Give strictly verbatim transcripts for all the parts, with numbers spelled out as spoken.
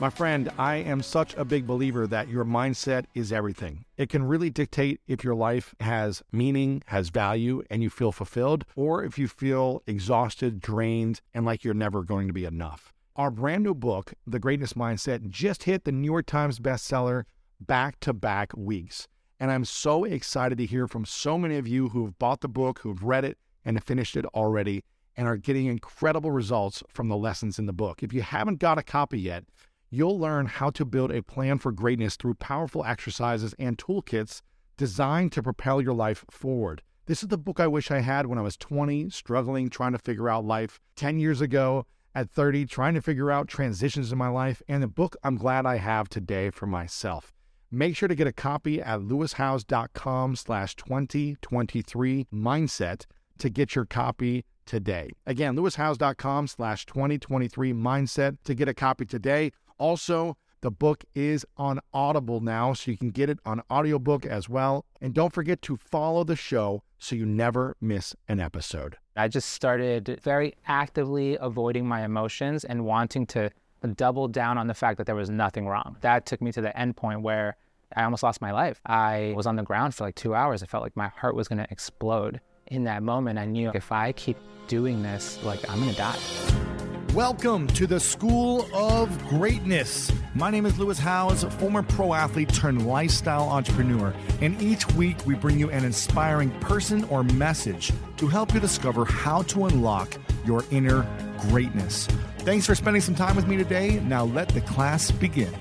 My friend, I am such a big believer that your mindset is everything. It can really dictate if your life has meaning, has value, and you feel fulfilled, or if you feel exhausted, drained, and like you're never going to be enough. Our brand new book, The Greatness Mindset, just hit the New York Times bestseller back-to-back weeks. And I'm so excited to hear from so many of you who've bought the book, who've read it, and have finished it already, and are getting incredible results from the lessons in the book. If you haven't got a copy yet, you'll learn how to build a plan for greatness through powerful exercises and toolkits designed to propel your life forward. This is the book I wish I had when I was twenty, struggling, trying to figure out life. ten years ago, at thirty, trying to figure out transitions in my life, and the book I'm glad I have today for myself. Make sure to get a copy at lewishowes.com slash 2023 mindset to get your copy today. Again, lewishowes.com slash 2023 mindset to get a copy today. Also, the book is on Audible now, so you can get it on audiobook as well. And don't forget to follow the show so you never miss an episode. I just started very actively avoiding my emotions and wanting to double down on the fact that there was nothing wrong. That took me to the end point where I almost lost my life. I was on the ground for like two hours. I felt like my heart was going to explode. In that moment, I knew if I keep doing this, like I'm going to die. Welcome to the School of Greatness. My name is Lewis Howes, former pro athlete turned lifestyle entrepreneur. And each week we bring you an inspiring person or message to help you discover how to unlock your inner greatness. Thanks for spending some time with me today. Now let the class begin.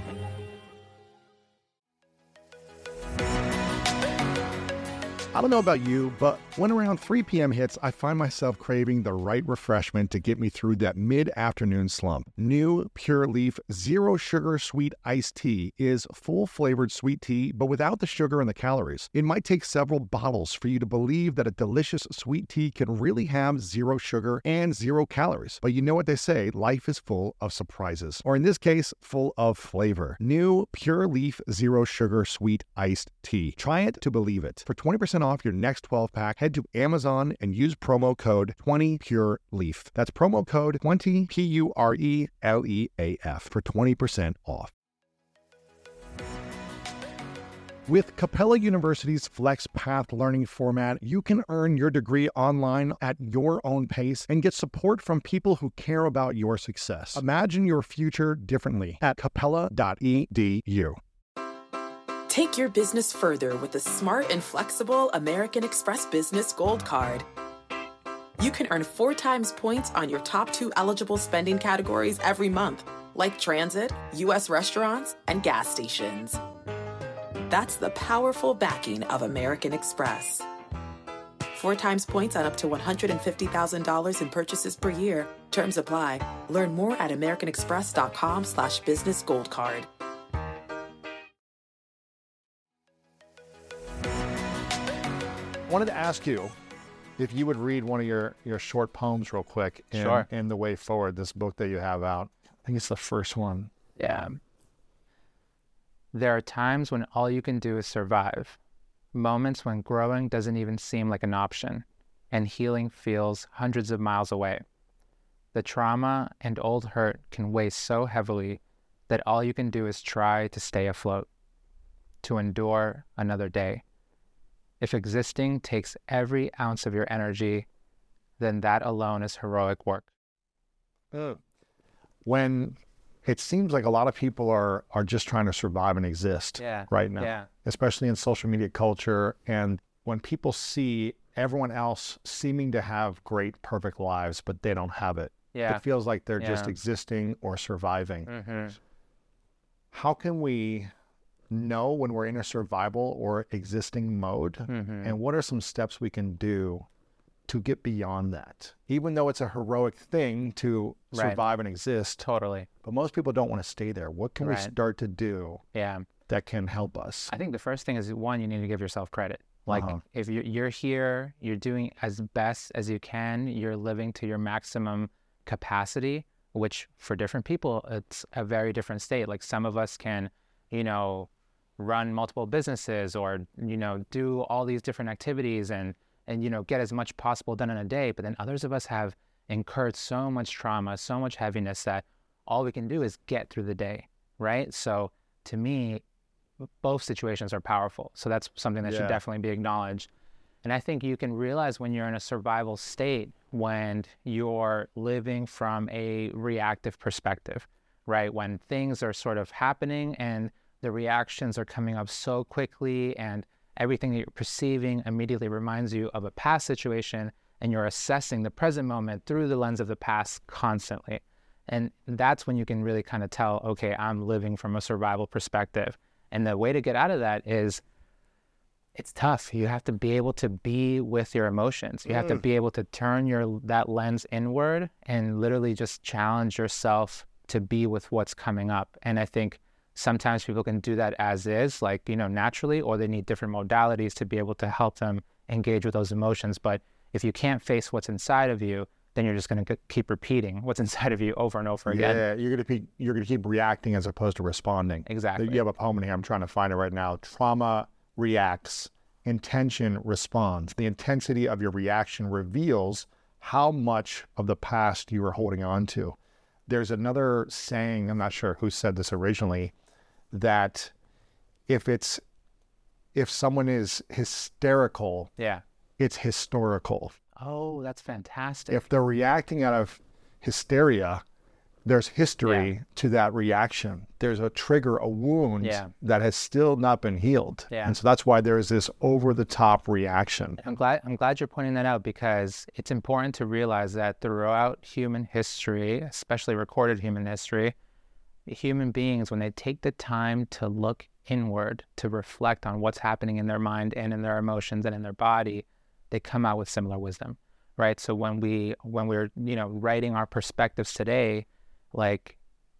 I don't know about you, but when around three p.m. hits, I find myself craving the right refreshment to get me through that mid-afternoon slump. New Pure Leaf Zero Sugar Sweet Iced Tea is full-flavored sweet tea, but without the sugar and the calories. It might take several bottles for you to believe that a delicious sweet tea can really have zero sugar and zero calories. But you know what they say, life is full of surprises, or in this case, full of flavor. New Pure Leaf Zero Sugar Sweet Iced Tea. Try it to believe it. For twenty percent off your next twelve pack, head to Amazon and use promo code twenty pure leaf. That's promo code twenty P U R E L E A F for twenty percent off. With Capella University's FlexPath learning format, you can earn your degree online at your own pace and get support from people who care about your success. Imagine your future differently at capella dot e d u. Take your business further with the smart and flexible American Express Business Gold Card. You can earn four times points on your top two eligible spending categories every month, like transit, U S restaurants, and gas stations. That's the powerful backing of American Express. Four times points on up to one hundred fifty thousand dollars in purchases per year. Terms apply. Learn more at americanexpress.com slash business gold card. Wanted to ask you if you would read one of your, your short poems real quick in, Sure. in The Way Forward, this book that you have out. I think it's the first one. Yeah. There are times when all you can do is survive. Moments when growing doesn't even seem like an option, and healing feels hundreds of miles away. The trauma and old hurt can weigh so heavily that all you can do is try to stay afloat, to endure another day. If existing takes every ounce of your energy, then that alone is heroic work. Uh, when it seems like a lot of people are are just trying to survive and exist Yeah, right now, yeah. especially in social media culture, and when people see everyone else seeming to have great, perfect lives, but they don't have it, Yeah. it feels like they're just Yeah. existing or surviving. Mm-hmm. How can we know when we're in a survival or existing mode, Mm-hmm. and what are some steps we can do to get beyond that, even though it's a heroic thing to Right. survive and exist? Totally. But most people don't want to stay there. What can we Right. start to do Yeah. that can help us? I think the first thing is, one, you need to give yourself credit. Like, Uh-huh. if you're, you're here, you're doing as best as you can, you're living to your maximum capacity, which for different people, it's a very different state. Like, some of us can, you know, run multiple businesses, or, you know, do all these different activities and, and, you know, get as much possible done in a day. But then others of us have incurred so much trauma, so much heaviness that all we can do is get through the day, right? So to me, both situations are powerful. So that's something that Yeah. should definitely be acknowledged. And I think you can realize when you're in a survival state, when you're living from a reactive perspective, right? When things are sort of happening and the reactions are coming up so quickly and everything that you're perceiving immediately reminds you of a past situation, and you're assessing the present moment through the lens of the past constantly. And that's when you can really kind of tell, okay, I'm living from a survival perspective. And the way to get out of that is, it's tough. You have to be able to be with your emotions. You have to be able to turn your that lens inward and literally just challenge yourself to be with what's coming up. And I think sometimes people can do that as is, like, you know, naturally, or they need different modalities to be able to help them engage with those emotions. But if you can't face what's inside of you, then you're just going to keep repeating what's inside of you over and over again. Yeah, you're going to be you're going to keep reacting as opposed to responding. Exactly. You have a poem in here. I'm trying to find it right now. Trauma reacts, intention responds. The intensity of your reaction reveals how much of the past you are holding on to. There's another saying, I'm not sure who said this originally, that if it's if someone is hysterical, Yeah. it's historical. Oh, that's fantastic. If they're reacting out of hysteria, there's history Yeah. to that reaction. There's a trigger, a wound Yeah. that has still not been healed. Yeah. And so that's why there is this over-the-top reaction. I'm glad I'm glad you're pointing that out, because it's important to realize that throughout human history, especially recorded human history, human beings, when they take the time to look inward, to reflect on what's happening in their mind and in their emotions and in their body, they come out with similar wisdom, right? So when we when we're, you know, writing our perspectives today, like,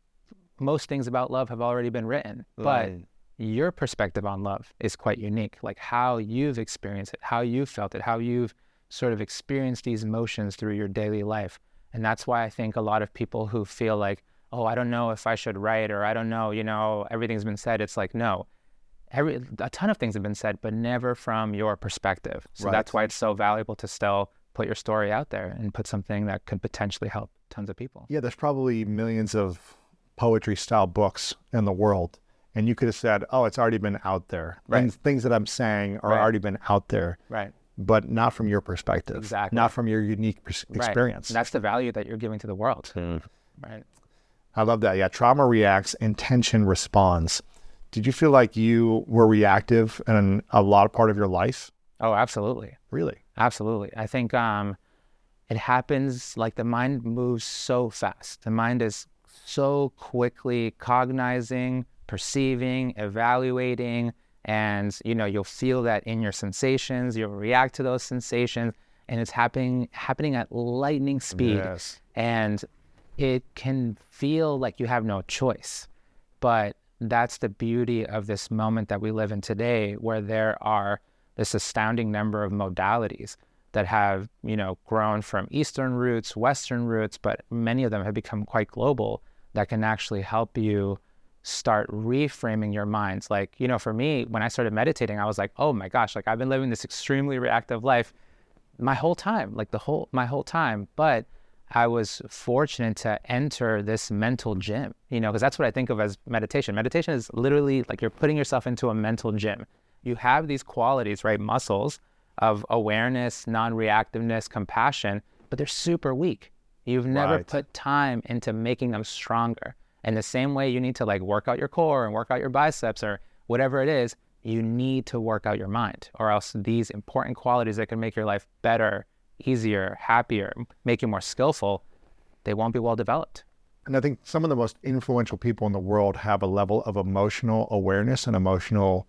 most things about love have already been written, but your perspective on love is quite unique. Like how you've experienced it, how you've felt it, how you've sort of experienced these emotions through your daily life. And that's why I think a lot of people who feel like, oh, I don't know if I should write, or I don't know, you know, everything's been said. It's like, no, every a ton of things have been said, but never from your perspective. So Right. that's why it's so valuable to still put your story out there and put something that could potentially help tons of people. Yeah, there's probably millions of poetry-style books in the world. And you could have said, oh, it's already been out there. Right. Things, things that I'm saying are Right. already been out there, Right. but not from your perspective. Exactly. Not from your unique pers- Right. experience. And that's the value that you're giving to the world. Right. I love that. Yeah, trauma reacts, intention responds. Did you feel like you were reactive in a lot of part of your life? Oh, absolutely. Really? Absolutely. I think um, it happens, like, the mind moves so fast. The mind is so quickly cognizing, perceiving, evaluating, and, you know, you'll feel that in your sensations. You'll react to those sensations, and it's happening happening at lightning speed. Yes. And it can feel like you have no choice. But that's the beauty of this moment that we live in today, where there are this astounding number of modalities that have, you know, grown from Eastern roots, Western roots, but many of them have become quite global, that can actually help you start reframing your minds. Like, you know, for me, when I started meditating, I was like, oh my gosh, like, I've been living this extremely reactive life my whole time, like the whole, my whole time. But I was fortunate to enter this mental gym, you know, because that's what I think of as meditation. Meditation is literally like you're putting yourself into a mental gym. You have these qualities, right? Muscles of awareness, non-reactiveness, compassion, but they're super weak. You've never Right. put time into making them stronger. And the same way you need to, like, work out your core and work out your biceps or whatever it is, you need to work out your mind, or else these important qualities that can make your life better, easier, happier, make you more skillful, they won't be well developed. And I think some of the most influential people in the world have a level of emotional awareness and emotional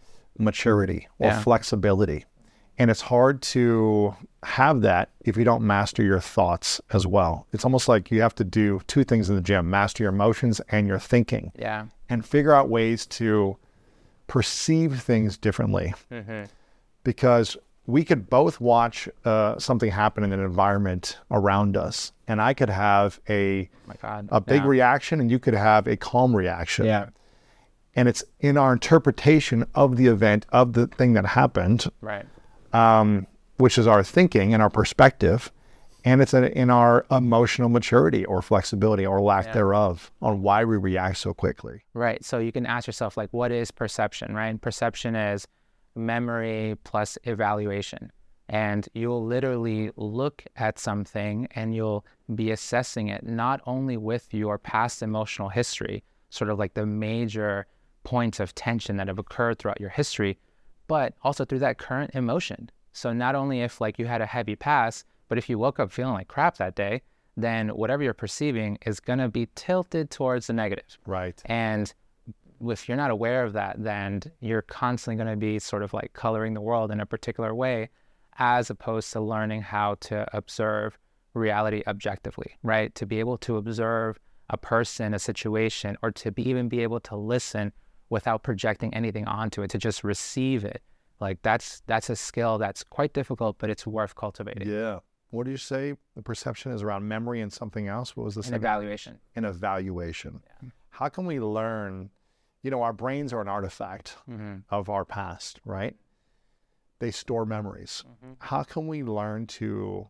maturity or Yeah. flexibility. And it's hard to have that if you don't master your thoughts as well. It's almost like you have to do two things in the gym: master your emotions and your thinking, Yeah. and figure out ways to perceive things differently. Mm-hmm. Because we could both watch uh, something happen in an environment around us, and I could have a Oh my God. a big Yeah. reaction, and you could have a calm reaction. Yeah. And it's in our interpretation of the event, of the thing that happened, Right. um, which is our thinking and our perspective. And it's a, in our emotional maturity or flexibility or lack Yeah. thereof on why we react so quickly. Right. So you can ask yourself, like, what is perception, right? And perception is memory plus evaluation. And you'll literally look at something and you'll be assessing it not only with your past emotional history, sort of like the major points of tension that have occurred throughout your history, but also through that current emotion. So not only if like you had a heavy past, but if you woke up feeling like crap that day, then whatever you're perceiving is going to be tilted towards the negative. Right. And if you're not aware of that, then you're constantly going to be sort of like coloring the world in a particular way, as opposed to learning how to observe reality objectively, right? To be able to observe a person, a situation, or to be, even be able to listen without projecting anything onto it, to just receive it. Like that's that's a skill that's quite difficult, but it's worth cultivating. Yeah. What do you say? The perception is around memory and something else. What was the An second? evaluation. An evaluation. Yeah. How can we learn? You know, our brains are an artifact Mm-hmm. of our past, right? They store memories. Mm-hmm. How can we learn to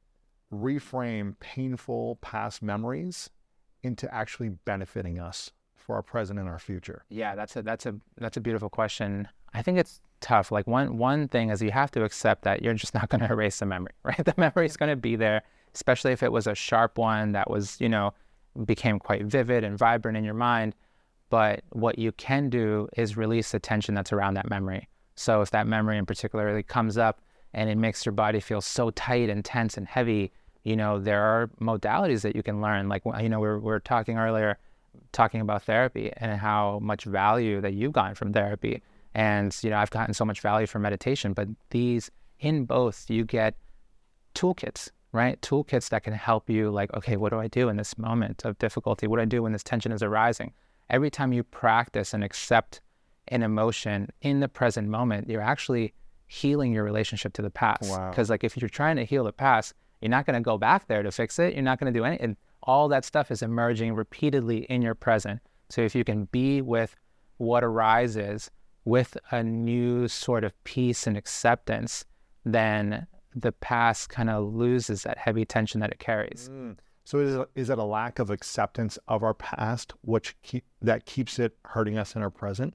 reframe painful past memories into actually benefiting us for our present and our future? Yeah, that's a that's a that's a beautiful question. I think it's tough. Like one one thing is you have to accept that you're just not going to erase the memory, right? The memory is going to be there, especially if it was a sharp one that was, you know, became quite vivid and vibrant in your mind. But what you can do is release the tension that's around that memory. So if that memory in particular comes up and it makes your body feel so tight and tense and heavy, you know, there are modalities that you can learn. Like, you know, we were, we were talking earlier, talking about therapy and how much value that you've gotten from therapy. And, you know, I've gotten so much value from meditation, but these, in both, you get toolkits, right? Toolkits that can help you, like, okay, what do I do in this moment of difficulty? What do I do when this tension is arising? Every time you practice and accept an emotion in the present moment, you're actually healing your relationship to the past. Wow. Because like if you're trying to heal the past, you're not going to go back there to fix it. You're not going to do anything. All that stuff is emerging repeatedly in your present. So if you can be with what arises with a new sort of peace and acceptance, then the past kind of loses that heavy tension that it carries. Mm. So is it, is it a lack of acceptance of our past which keep, that keeps it hurting us in our present?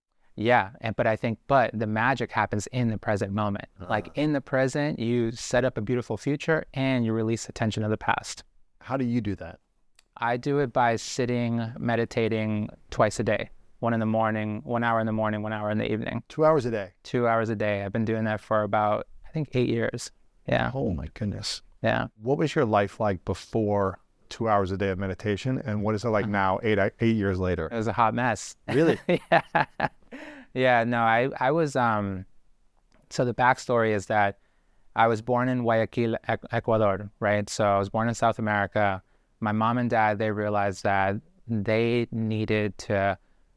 Yeah, and but I think, but the magic happens in the present moment. Uh, like in the present, you set up a beautiful future and you release the tension of the past. How do you do that? I do it by sitting, meditating twice a day. One in the morning, one hour in the morning, one hour in the evening. Two hours a day? Two hours a day. I've been doing that for about, I think, eight years. Yeah. Oh my goodness. Yeah. What was your life like before two hours a day of meditation? And what is it like now, eight eight years later? It was a hot mess. Really? Yeah. Yeah, no, I, I was, um, so the backstory is that I was born in Guayaquil, Ecuador, right? So I was born in South America. My mom and dad, they realized that they needed to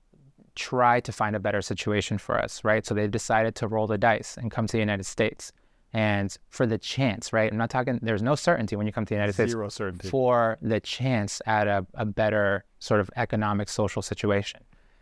try to find a better situation for us, right? So they decided to roll the dice and come to the United States. And for the chance, right? I'm not talking, there's no certainty when you come to the United States. Zero certainty. For the chance at a, a better sort of economic, social situation.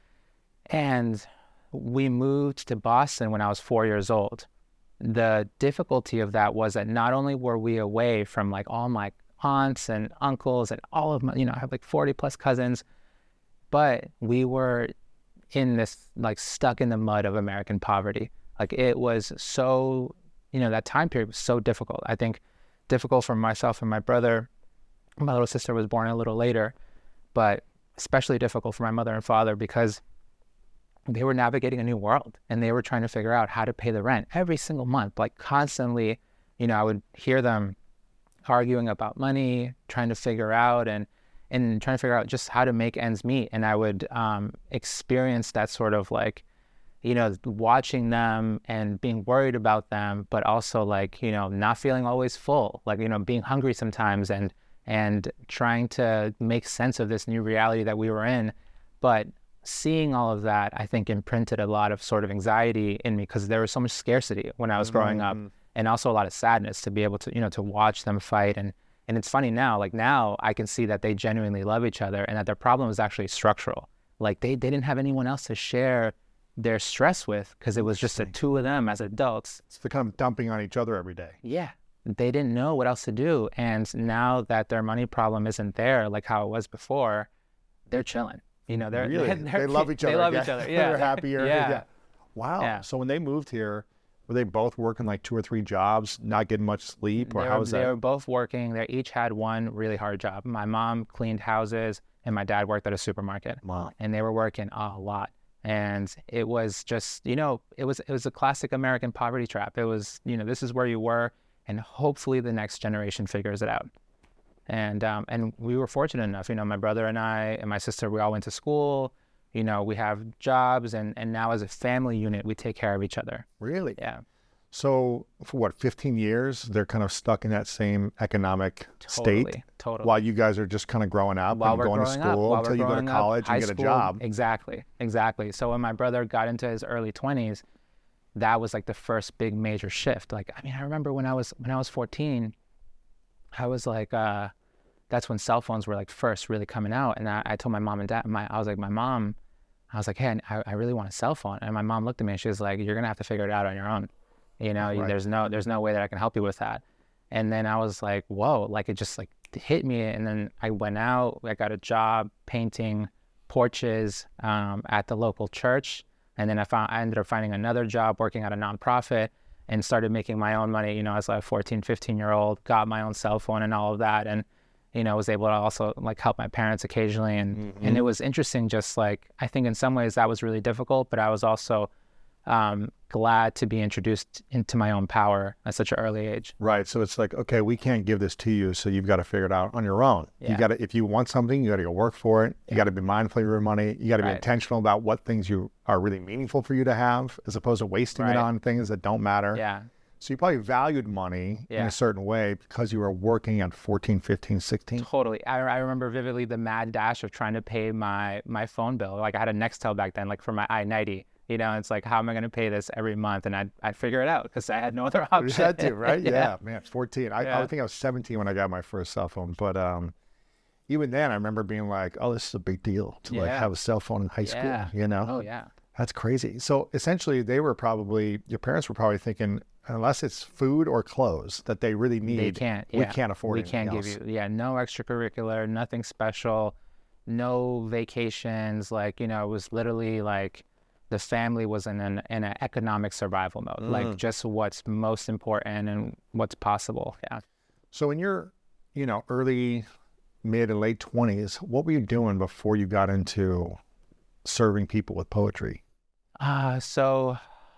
And we moved to Boston when I was four years old. The difficulty of that was that not only were we away from like all my aunts and uncles and all of my, you know, I have like forty plus cousins, but we were in this like stuck in the mud of American poverty. Like it was so, you know, that time period was so difficult. I think difficult for myself and my brother. My little sister was born a little later, but especially difficult for my mother and father because they were navigating a new world and they were trying to figure out how to pay the rent every single month. Like constantly, you know, I would hear them arguing about money, trying to figure out and and trying to figure out just how to make ends meet. And I would um, experience that sort of like, you know, watching them and being worried about them, but also like, you know, not feeling always full, like, you know, being hungry sometimes and and trying to make sense of this new reality that we were in. But seeing all of that, I think, imprinted a lot of sort of anxiety in me because there was so much scarcity when I was growing mm-hmm. up, and also a lot of sadness to be able to, you know, to watch them fight. And and it's funny now, like now I can see that they genuinely love each other and that their problem is actually structural. Like they, they didn't have anyone else to share their stress with because it was just the two of them as adults. So they're kind of dumping on each other every day. Yeah. they didn't know what else to do. And now that their money problem isn't there like how it was before, they're chilling. You know, they're, really? they're, they're they love each other. They love yeah. each other. Yeah, they're happier. Yeah. yeah. Wow. Yeah. So when they moved here, were they both working like two or three jobs, not getting much sleep, or they how were, was that? They were both working. They each had one really hard job. My mom cleaned houses, and my dad worked at a supermarket. Wow. And they were working a lot. And it was just, you know, it was it was a classic American poverty trap. It was, you know, this is where you were, and hopefully the next generation figures it out. And um, and we were fortunate enough, you know, my brother and I and my sister, we all went to school. You know, we have jobs, and, and now as a family unit, we take care of each other. Really? Yeah. So for what, fifteen years, they're kind of stuck in that same economic Totally, state totally. while you guys are just kind of growing up While and we're going to growing up, school while until we're you go to growing up, college high and get school, a job. Exactly, exactly. So when my brother got into his early twenties, that was like the first big major shift. Like, I mean, I remember when I was when I was fourteen, I was like, uh, that's when cell phones were like first really coming out, and I, I told my mom and dad, my I was like, my mom, I was like, hey, I, I really want a cell phone, and my mom looked at me and she was like, you're gonna have to figure it out on your own. You know, Right. there's no there's no way that I can help you with that. And then I was like, whoa, like it just like hit me. And then I went out, I got a job painting porches um, at the local church. And then I found I ended up finding another job working at a nonprofit and started making my own money, you know, as a fourteen, fifteen year old, got my own cell phone and all of that. And, you know, was able to also like help my parents occasionally. And, Mm-hmm. and it was interesting, just like, I think in some ways that was really difficult, but I was also um, glad to be introduced into my own power at such an early age. Right. So it's like, okay, we can't give this to you, so you've got to figure it out on your own. You Yeah. got to, if you want something, you got to go work for it. You got to be mindful of your money. You got to be Right. intentional about what things you are really meaningful for you to have, as opposed to wasting Right. it on things that don't matter. Yeah. So you probably valued money in Yeah. a certain way because you were working at fourteen, fifteen, sixteen. Totally. I, I remember vividly the mad dash of trying to pay my my phone bill. Like I had a Nextel back then, like for my I ninety. You know, it's like, how am I going to pay this every month? And I'd, I'd figure it out because I had no other option. You had to, right? yeah. yeah. man, fourteen. I, Yeah. I think I was seventeen when I got my first cell phone. But um, even then, I remember being like, oh, this is a big deal to like Yeah. have a cell phone in high school, Yeah. you know? Oh, yeah. That's crazy. So essentially, they were probably, your parents were probably thinking, unless it's food or clothes that they really need, They can't. we Yeah. can't afford We anything can't else. give you, yeah, no extracurricular, nothing special, no vacations. Like, you know, it was literally like the family was in an, in an economic survival mode, Mm. like just what's most important and what's possible. Yeah. So in your, you know, early, mid and late twenties, what were you doing before you got into serving people with poetry? Uh, so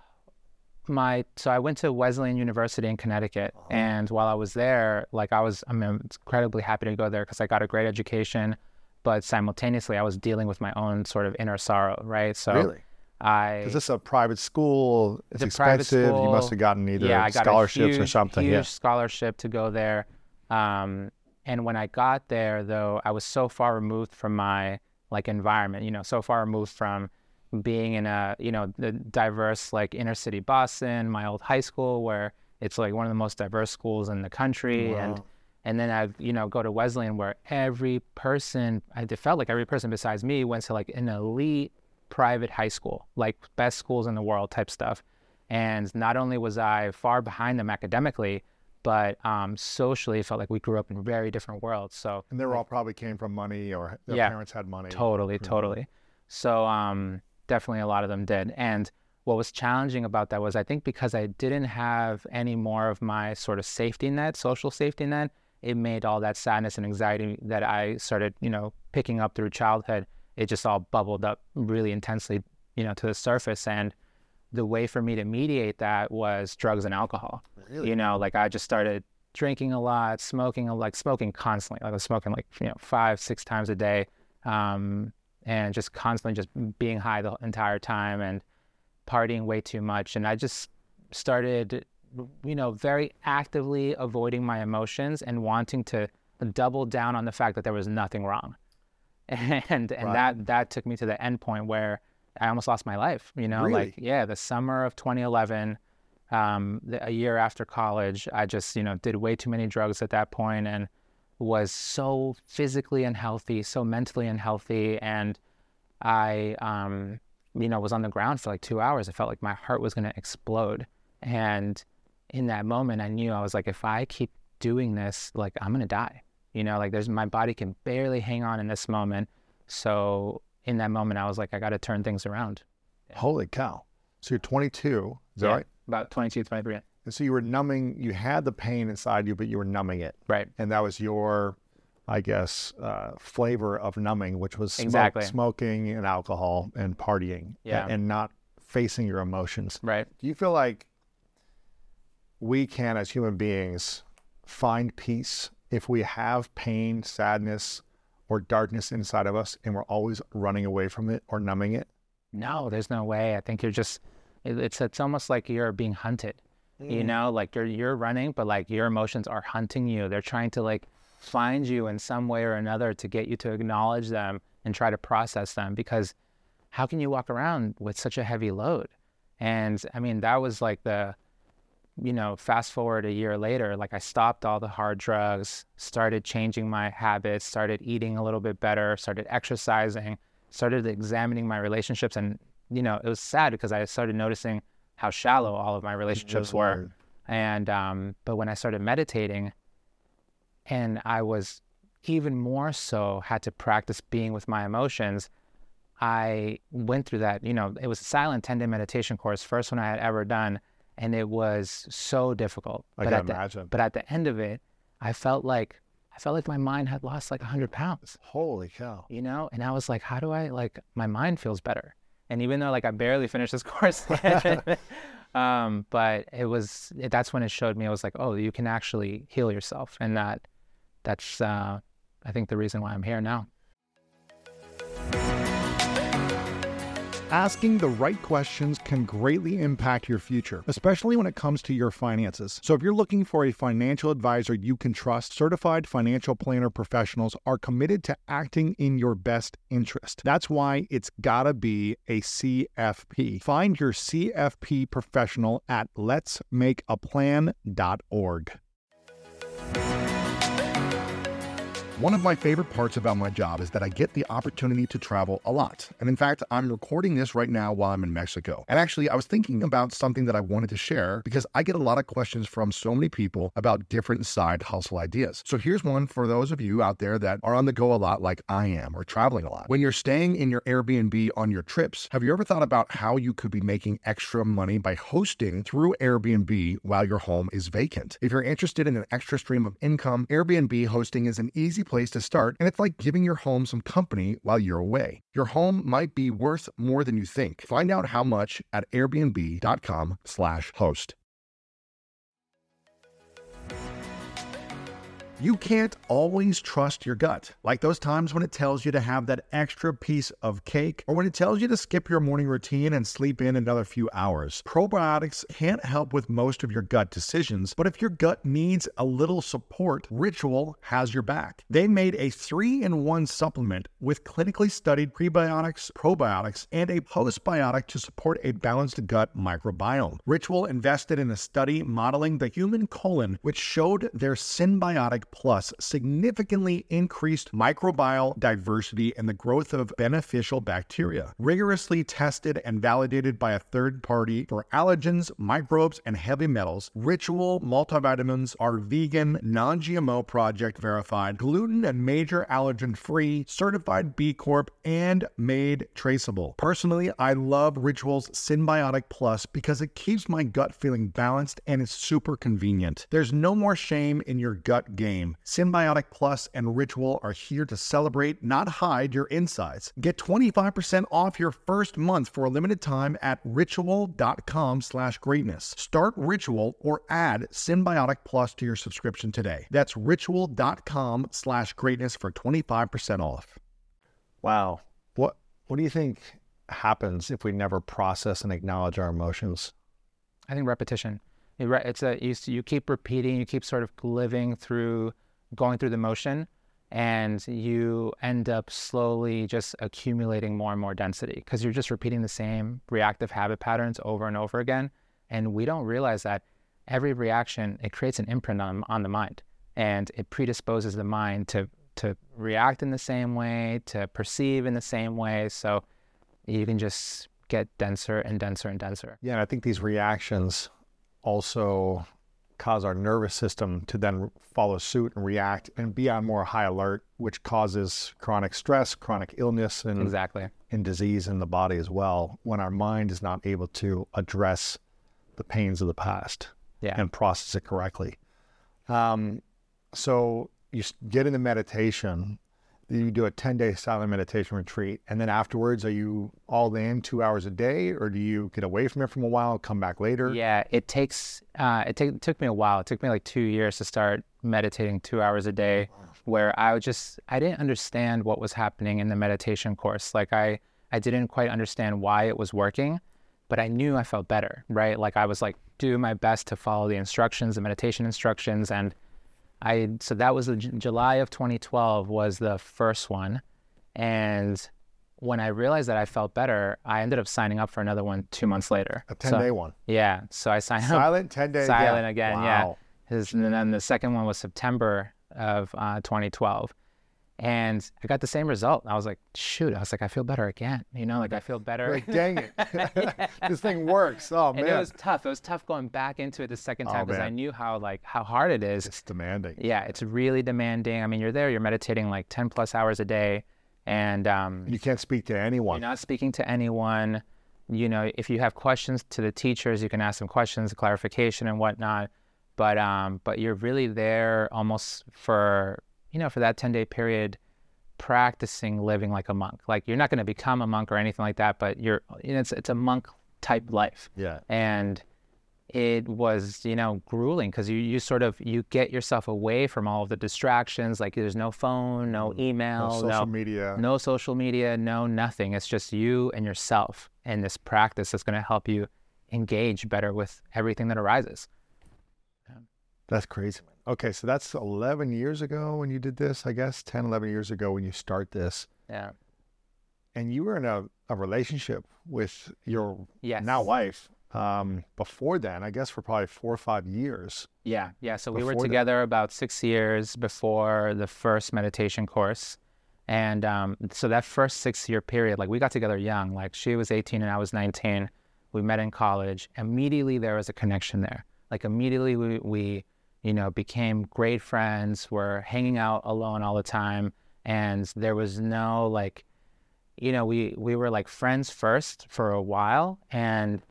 my so I went to Wesleyan University in Connecticut, Uh-huh. and while I was there, like I was, I'm incredibly happy to go there because I got a great education, but simultaneously I was dealing with my own sort of inner sorrow, right? So Really? I Is this a private school? It's, It's a private expensive. You must school. have gotten either yeah, I got scholarships a huge, or something. huge Yeah. scholarship to go there. Um, and when I got there, though, I was so far removed from my like environment, you know, so far removed from being in a, you know, the diverse like inner city Boston, my old high school, where it's like one of the most diverse schools in the country. And Wow. and then I, you know, go to Wesleyan where every person, I felt like every person besides me went to like an elite private high school, like best schools in the world type stuff. And not only was I far behind them academically, but um, socially, it felt like we grew up in very different worlds. So And they were all probably came from money or their Yeah. parents had money. totally, totally. So um, definitely a lot of them did. And what was challenging about that was I think because I didn't have any more of my sort of safety net, social safety net, it made all that sadness and anxiety that I started, you know, picking up through childhood, it just all bubbled up really intensely, you know, to the surface. And the way for me to mediate that was drugs and alcohol. Really? You know, like I just started drinking a lot, smoking, a- like smoking constantly. Like I was smoking like, you know, five, six times a day, um, and just constantly just being high the entire time and partying way too much. And I just started, you know, very actively avoiding my emotions and wanting to double down on the fact that there was nothing wrong. And and Right. that that took me to the end point where I almost lost my life. You know, Really? like yeah, the summer of twenty eleven, um, the, a year after college, I just you know did way too many drugs at that point and was so physically unhealthy, so mentally unhealthy, and I um, you know was on the ground for like two hours. I felt like my heart was going to explode, and in that moment, I knew, I was like, if I keep doing this, like I'm going to die, you know, like there's, my body can barely hang on in this moment. So in that moment, I was like, I got to turn things around. Yeah. Holy cow. So you're twenty-two, is that Yeah, right? About twenty-two, twenty-three. And so you were numbing, you had the pain inside you, but you were numbing it. Right. And that was your, I guess, uh, flavor of numbing, which was smoke, Exactly. smoking and alcohol and partying. Yeah. And, and not facing your emotions. Right. Do you feel like we can, as human beings, find peace if we have pain, sadness, or darkness inside of us and we're always running away from it or numbing it? No, there's no way. I think you're just, it, it's it's almost like you're being hunted, mm. you know, like you're you're running, but like your emotions are hunting you. They're trying to like find you in some way or another to get you to acknowledge them and try to process them, because how can you walk around with such a heavy load? And I mean, that was like the, you know, fast forward a year later, like I stopped all the hard drugs, started changing my habits, started eating a little bit better, started exercising, started examining my relationships. And, you know, it was sad because I started noticing how shallow all of my relationships were. And, um, but when I started meditating, and I was even more so had to practice being with my emotions, I went through that, you know, it was a silent ten day meditation course, first one I had ever done. And it was so difficult. I but can at the, imagine. But at the end of it, I felt like, I felt like my mind had lost like a hundred pounds. Holy cow. You know? And I was like, how do I, like, my mind feels better. And even though like I barely finished this course, um, but it was, it, that's when it showed me, I was like, oh, you can actually heal yourself. And that, that's, uh, I think the reason why I'm here now. Asking the right questions can greatly impact your future, especially when it comes to your finances. So if you're looking for a financial advisor you can trust, certified financial planner professionals are committed to acting in your best interest. That's why it's gotta be a C F P. Find your C F P professional at lets make a plan dot org. One of my favorite parts about my job is that I get the opportunity to travel a lot. And in fact, I'm recording this right now while I'm in Mexico. And actually, I was thinking about something that I wanted to share because I get a lot of questions from so many people about different side hustle ideas. So here's one for those of you out there that are on the go a lot like I am, or traveling a lot. When you're staying in your Airbnb on your trips, have you ever thought about how you could be making extra money by hosting through Airbnb while your home is vacant? If you're interested in an extra stream of income, Airbnb hosting is an easy place to start, and it's like giving your home some company while you're away. Your home might be worth more than you think. Find out how much at airbnb dot com slash host. You can't always trust your gut, like those times when it tells you to have that extra piece of cake, or when it tells you to skip your morning routine and sleep in another few hours. Probiotics can't help with most of your gut decisions, but if your gut needs a little support, Ritual has your back. They made a three in one supplement with clinically studied prebiotics, probiotics, and a postbiotic to support a balanced gut microbiome. Ritual invested in a study modeling the human colon, which showed their Synbiotic Plus significantly increased microbial diversity and the growth of beneficial bacteria. Rigorously tested and validated by a third party for allergens, microbes, and heavy metals, Ritual multivitamins are vegan, non-G M O project verified, gluten and major allergen free, certified B Corp, and made traceable. Personally, I love Ritual's Synbiotic Plus because it keeps my gut feeling balanced and it's super convenient. There's no more shame in your gut game. Synbiotic Plus and Ritual are here to celebrate, not hide your insides. Get twenty-five percent off your first month for a limited time at ritual dot com slash greatness. Start Ritual or add Synbiotic Plus to your subscription today. That's ritual dot com slash greatness for twenty-five percent off. Wow. What, what do you think happens if we never process and acknowledge our emotions? I think repetition. It's a you, you keep repeating, you keep sort of living through, going through the motion, and you end up slowly just accumulating more and more density because you're just repeating the same reactive habit patterns over and over again. And we don't realize that every reaction, it creates an imprint on, on the mind, and it predisposes the mind to, to react in the same way, to perceive in the same way. So you can just get denser and denser and denser. Yeah, and I think these reactions also cause our nervous system to then follow suit and react and be on more high alert, which causes chronic stress, chronic illness, and, Exactly. and disease in the body as well, when our mind is not able to address the pains of the past Yeah. and process it correctly. Um, so you s- get into meditation, you do a ten-day silent meditation retreat, and then afterwards, are you all in two hours a day, or do you get away from it for a while, come back later? Yeah, it takes, uh, it, take, it took me a while. It took me like two years to start meditating two hours a day, where I would just, I didn't understand what was happening in the meditation course. Like I, I didn't quite understand why it was working, but I knew I felt better, right? Like I was like doing my best to follow the instructions, the meditation instructions. And I, so that was the J- July of twenty twelve was the first one. And when I realized that I felt better, I ended up signing up for another one two months later. A ten-day So- one. Yeah, so I signed up. Silent, ten-day Silent again, yeah. Wow. His, and then the second one was September of uh, twenty twelve. And I got the same result. I was like, shoot, I was like, I feel better again. You know, like I feel better. Like, dang it. This thing works. Oh, man. And it was tough. It was tough going back into it the second time Oh, because I man. knew how like how hard it is. It's demanding. Yeah, it's really demanding. I mean, you're there, you're meditating like ten plus hours a day, and um, You can't speak to you're anyone. not speaking to anyone. You know, if you have questions to the teachers, you can ask them questions, clarification and whatnot. But um, but you're really there almost for, you know, for that ten-day period, practicing living like a monk. Like you're not going to become a monk or anything like that, but you're, you know, it's it's a monk type life. Yeah. And it was, you know, grueling because you, you sort of, you get yourself away from all of the distractions. Like there's no phone, no email, No social media. no social media, no nothing. It's just you and yourself and this practice that's going to help you engage better with everything that arises. That's crazy, man. Okay, so that's eleven years ago when you did this, I guess, ten, eleven years ago when you start this. Yeah. And you were in a, a relationship with your Yes. now wife um, before then, I guess for probably four or five years. Yeah. Yeah. So we were Before that- together about six years before the first meditation course. And um, so that first six year period, like we got together young, like she was eighteen and I was nineteen. We met in college. Immediately there was a connection there. Like immediately we, we you know, became great friends. We're hanging out alone all the time. And there was no like, you know, we, we were like friends first for a while. And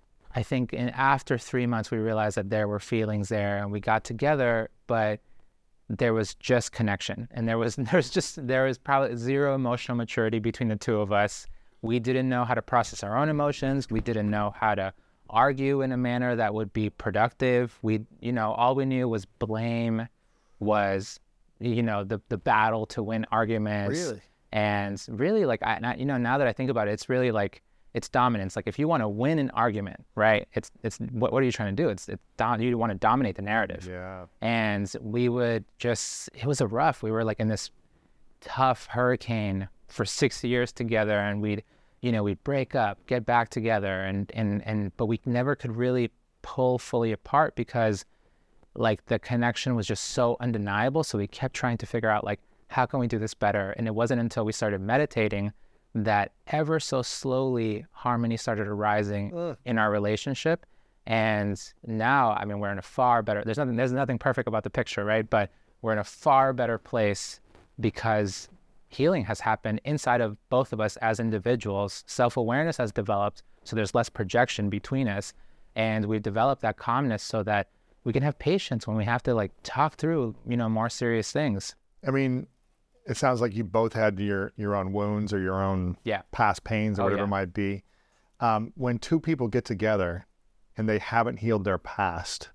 I think in, after three months, we realized that there were feelings there and we got together, but there was just connection. And there was, there was just, there was probably zero emotional maturity between the two of us. We didn't know how to process our own emotions. We didn't know how to argue in a manner that would be productive. We, you know, all we knew was blame, was, you know, the the battle to win arguments. Really? And really, like, I, not, you know, now that I think about it, it's really like, it's dominance. Like, if you want to win an argument, right? It's it's what what are you trying to do? It's it's dom- you want to dominate the narrative. Yeah. And we would just, it was a rough. We were like in this tough hurricane for six years together, and we'd, you know, we'd break up, get back together, and and and but we never could really pull fully apart because like the connection was just so undeniable. So we kept trying to figure out like, how can we do this better? And it wasn't until we started meditating that ever so slowly harmony started arising Ugh. in our relationship. And now, I mean, we're in a far better, there's nothing, there's nothing perfect about the picture, right? But we're in a far better place because healing has happened inside of both of us as individuals. Self-awareness has developed, so there's less projection between us. And we've developed that calmness so that we can have patience when we have to like talk through, you know, more serious things. I mean, it sounds like you both had your, your own wounds or your own Yeah. past pains or Oh, whatever yeah. it might be. Um, when two people get together and they haven't healed their past,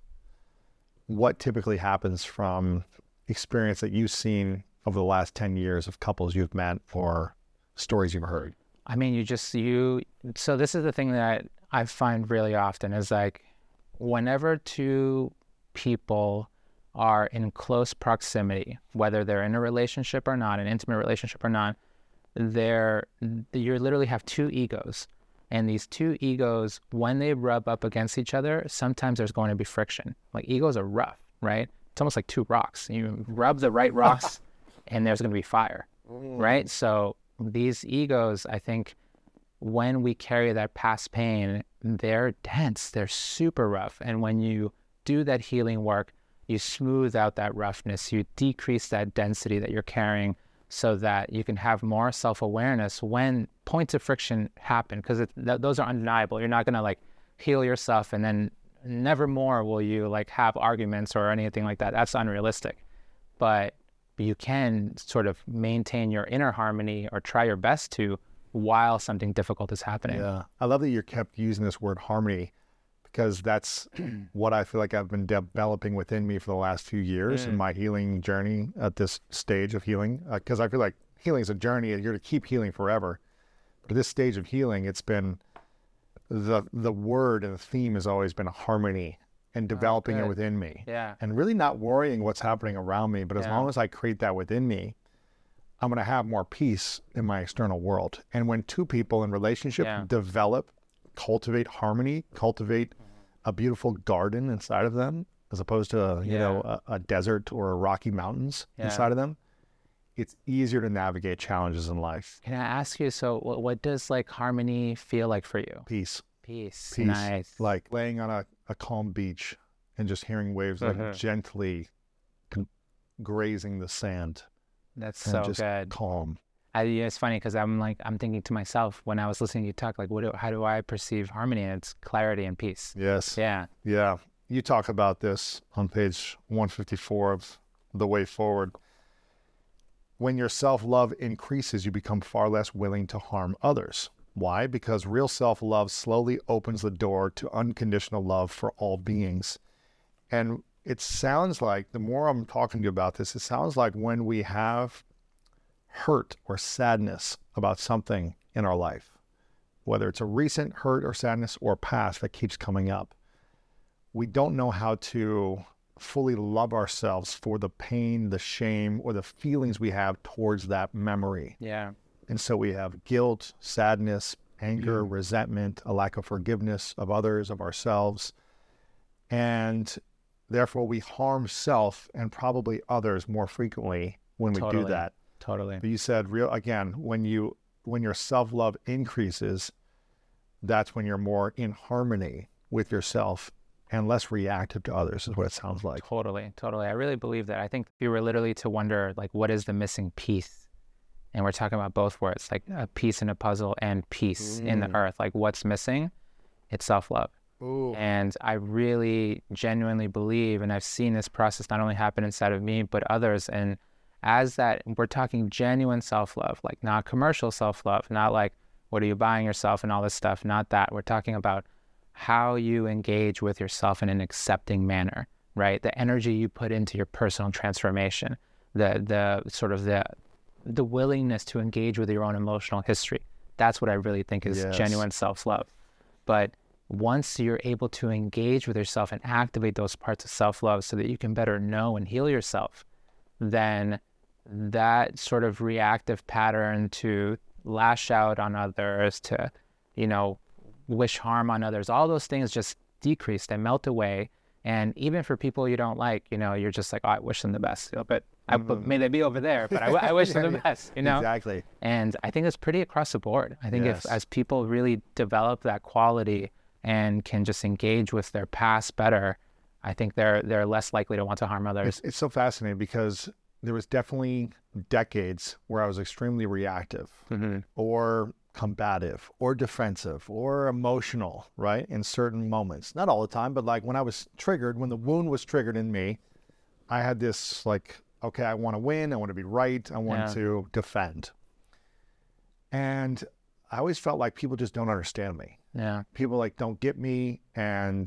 what typically happens from experience that you've seen over the last ten years of couples you've met or stories you've heard? I mean, you just, you, so this is the thing that I find really often is like, whenever two people are in close proximity, whether they're in a relationship or not, an intimate relationship or not, they're, you literally have two egos. And these two egos, when they rub up against each other, sometimes there's going to be friction. Like egos are rough, right? It's almost like two rocks. You rub the right rocks and there's going to be fire, right? So these egos, I think, when we carry that past pain, they're dense, they're super rough. And when you do that healing work, you smooth out that roughness, you decrease that density that you're carrying so that you can have more self-awareness when points of friction happen, because th- those are undeniable. You're not going to like heal yourself and then never more will you like have arguments or anything like that. That's unrealistic. But you can sort of maintain your inner harmony or try your best to while something difficult is happening. Yeah. I love that you kept using this word harmony, because that's what I feel like I've been developing within me for the last few years mm. in my healing journey at this stage of healing. Because uh, I feel like healing is a journey and you're to keep healing forever. But at this stage of healing, it's been the the word and the theme has always been harmony and developing oh, it within me. Yeah. And really not worrying what's happening around me. But as yeah. long as I create that within me, I'm going to have more peace in my external world. And when two people in relationship yeah. develop, cultivate harmony, cultivate a beautiful garden inside of them, as opposed to, a, you yeah. know, a, a desert or a rocky mountains yeah. inside of them, it's easier to navigate challenges in life. Can I ask you, so what, what does like harmony feel like for you? Peace. Peace. Peace. Nice. Like laying on a, a calm beach and just hearing waves like uh-huh. gently con- grazing the sand. That's so just good. Calm. I, yeah, it's funny because I'm like, I'm thinking to myself when I was listening to you talk, like, what do, how do I perceive harmony? And it's clarity and peace. Yes. Yeah. Yeah. You talk about this on page one fifty-four of The Way Forward. When your self-love increases, you become far less willing to harm others. Why? Because real self-love slowly opens the door to unconditional love for all beings. And it sounds like, the more I'm talking to you about this, it sounds like when we have hurt or sadness about something in our life, whether it's a recent hurt or sadness or past that keeps coming up, we don't know how to fully love ourselves for the pain, the shame, or the feelings we have towards that memory. Yeah. And so we have guilt, sadness, anger, yeah. resentment, a lack of forgiveness of others, of ourselves. And therefore we harm self and probably others more frequently when we totally. do that. Totally. But you said, real again, when you when your self-love increases, that's when you're more in harmony with yourself and less reactive to others, is what it sounds like. Totally, totally. I really believe that. I think if you were literally to wonder, like, what is the missing piece? And we're talking about both words, like a piece in a puzzle and peace mm. in the earth. Like, what's missing? It's self-love. Ooh. And I really genuinely believe, and I've seen this process not only happen inside of me, but others. And as that, we're talking genuine self-love, like not commercial self-love, not like, what are you buying yourself and all this stuff? Not that. We're talking about how you engage with yourself in an accepting manner, right? The energy you put into your personal transformation, the the sort of the the willingness to engage with your own emotional history. That's what I really think is yes. genuine self-love. But once you're able to engage with yourself and activate those parts of self-love so that you can better know and heal yourself, then that sort of reactive pattern to lash out on others, to, you know, wish harm on others, all those things just decrease, they melt away. And even for people you don't like, you know, you're just like, oh, I wish them the best. You know, but, I, but may they be over there, but I, I wish them the best, you know? Exactly. And I think it's pretty across the board. I think yes. if as people really develop that quality and can just engage with their past better, I think they're they're less likely to want to harm others. It's, it's so fascinating because there was definitely decades where I was extremely reactive mm-hmm. or combative or defensive or emotional, right? In certain moments. Not all the time, but like when I was triggered, when the wound was triggered in me, I had this like, okay, I want to win. I want to be right. I want yeah. to defend. And I always felt like people just don't understand me. Yeah. People like don't get me. And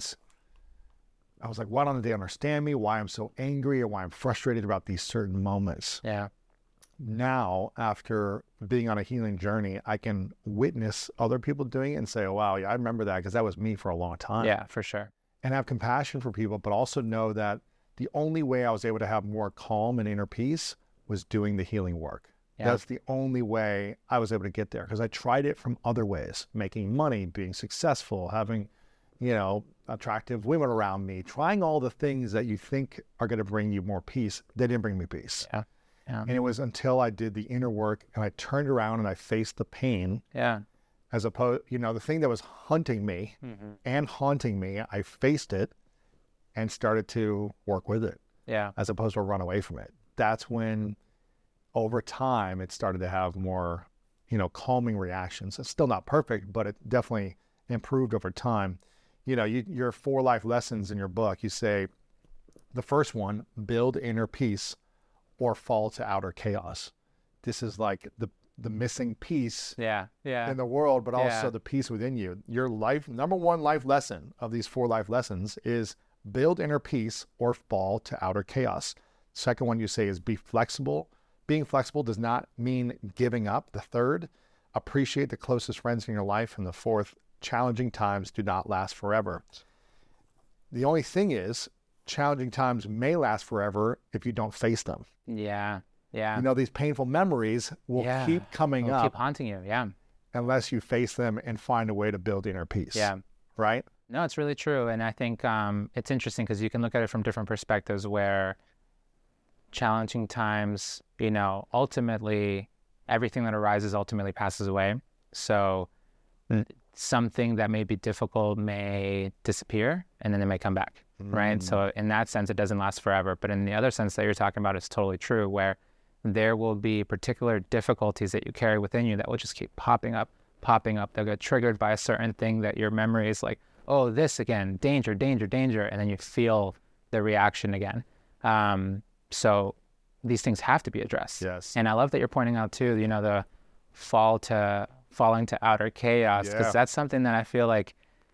I was like, why don't they understand me? Why I'm so angry or why I'm frustrated about these certain moments. Yeah. Now, after being on a healing journey, I can witness other people doing it and say, oh, wow, yeah, I remember that because that was me for a long time. Yeah, for sure. And have compassion for people, but also know that the only way I was able to have more calm and inner peace was doing the healing work. Yeah. That's the only way I was able to get there because I tried it from other ways, making money, being successful, having, you know, attractive women around me, trying all the things that you think are going to bring you more peace. They didn't bring me peace. Yeah. Yeah. And it was until I did the inner work and I turned around and I faced the pain. Yeah. As opposed, you know, the thing that was hunting me mm-hmm. and haunting me, I faced it and started to work with it Yeah. as opposed to run away from it. That's when over time it started to have more, you know, calming reactions. It's still not perfect, but it definitely improved over time. You know, you, your four life lessons in your book, you say the first one, build inner peace or fall to outer chaos. This is like the the missing piece Yeah. Yeah. in the world, but also Yeah. the peace within you. Your life, number one life lesson of these four life lessons is build inner peace or fall to outer chaos. Second one you say is be flexible. Being flexible does not mean giving up. The third, appreciate the closest friends in your life. And the fourth, challenging times do not last forever. The only thing is, challenging times may last forever if you don't face them. Yeah. Yeah. You know, these painful memories will Yeah. keep coming It'll up keep haunting you. Yeah. unless you face them and find a way to build inner peace. Yeah. Right? No, it's really true. And I think um, it's interesting because you can look at it from different perspectives where challenging times, you know, ultimately everything that arises ultimately passes away. So n- something that may be difficult may disappear and then it may come back, right? So in that sense, it doesn't last forever. But in the other sense that you're talking about, it's totally true, where there will be particular difficulties that you carry within you that will just keep popping up, popping up. They'll get triggered by a certain thing that your memory is like, oh, this again, danger, danger, danger. And then you feel the reaction again. Um, so these things have to be addressed. Yes. And I love that you're pointing out too, you know, the fall to falling to outer chaos, because Yeah. that's something that I feel like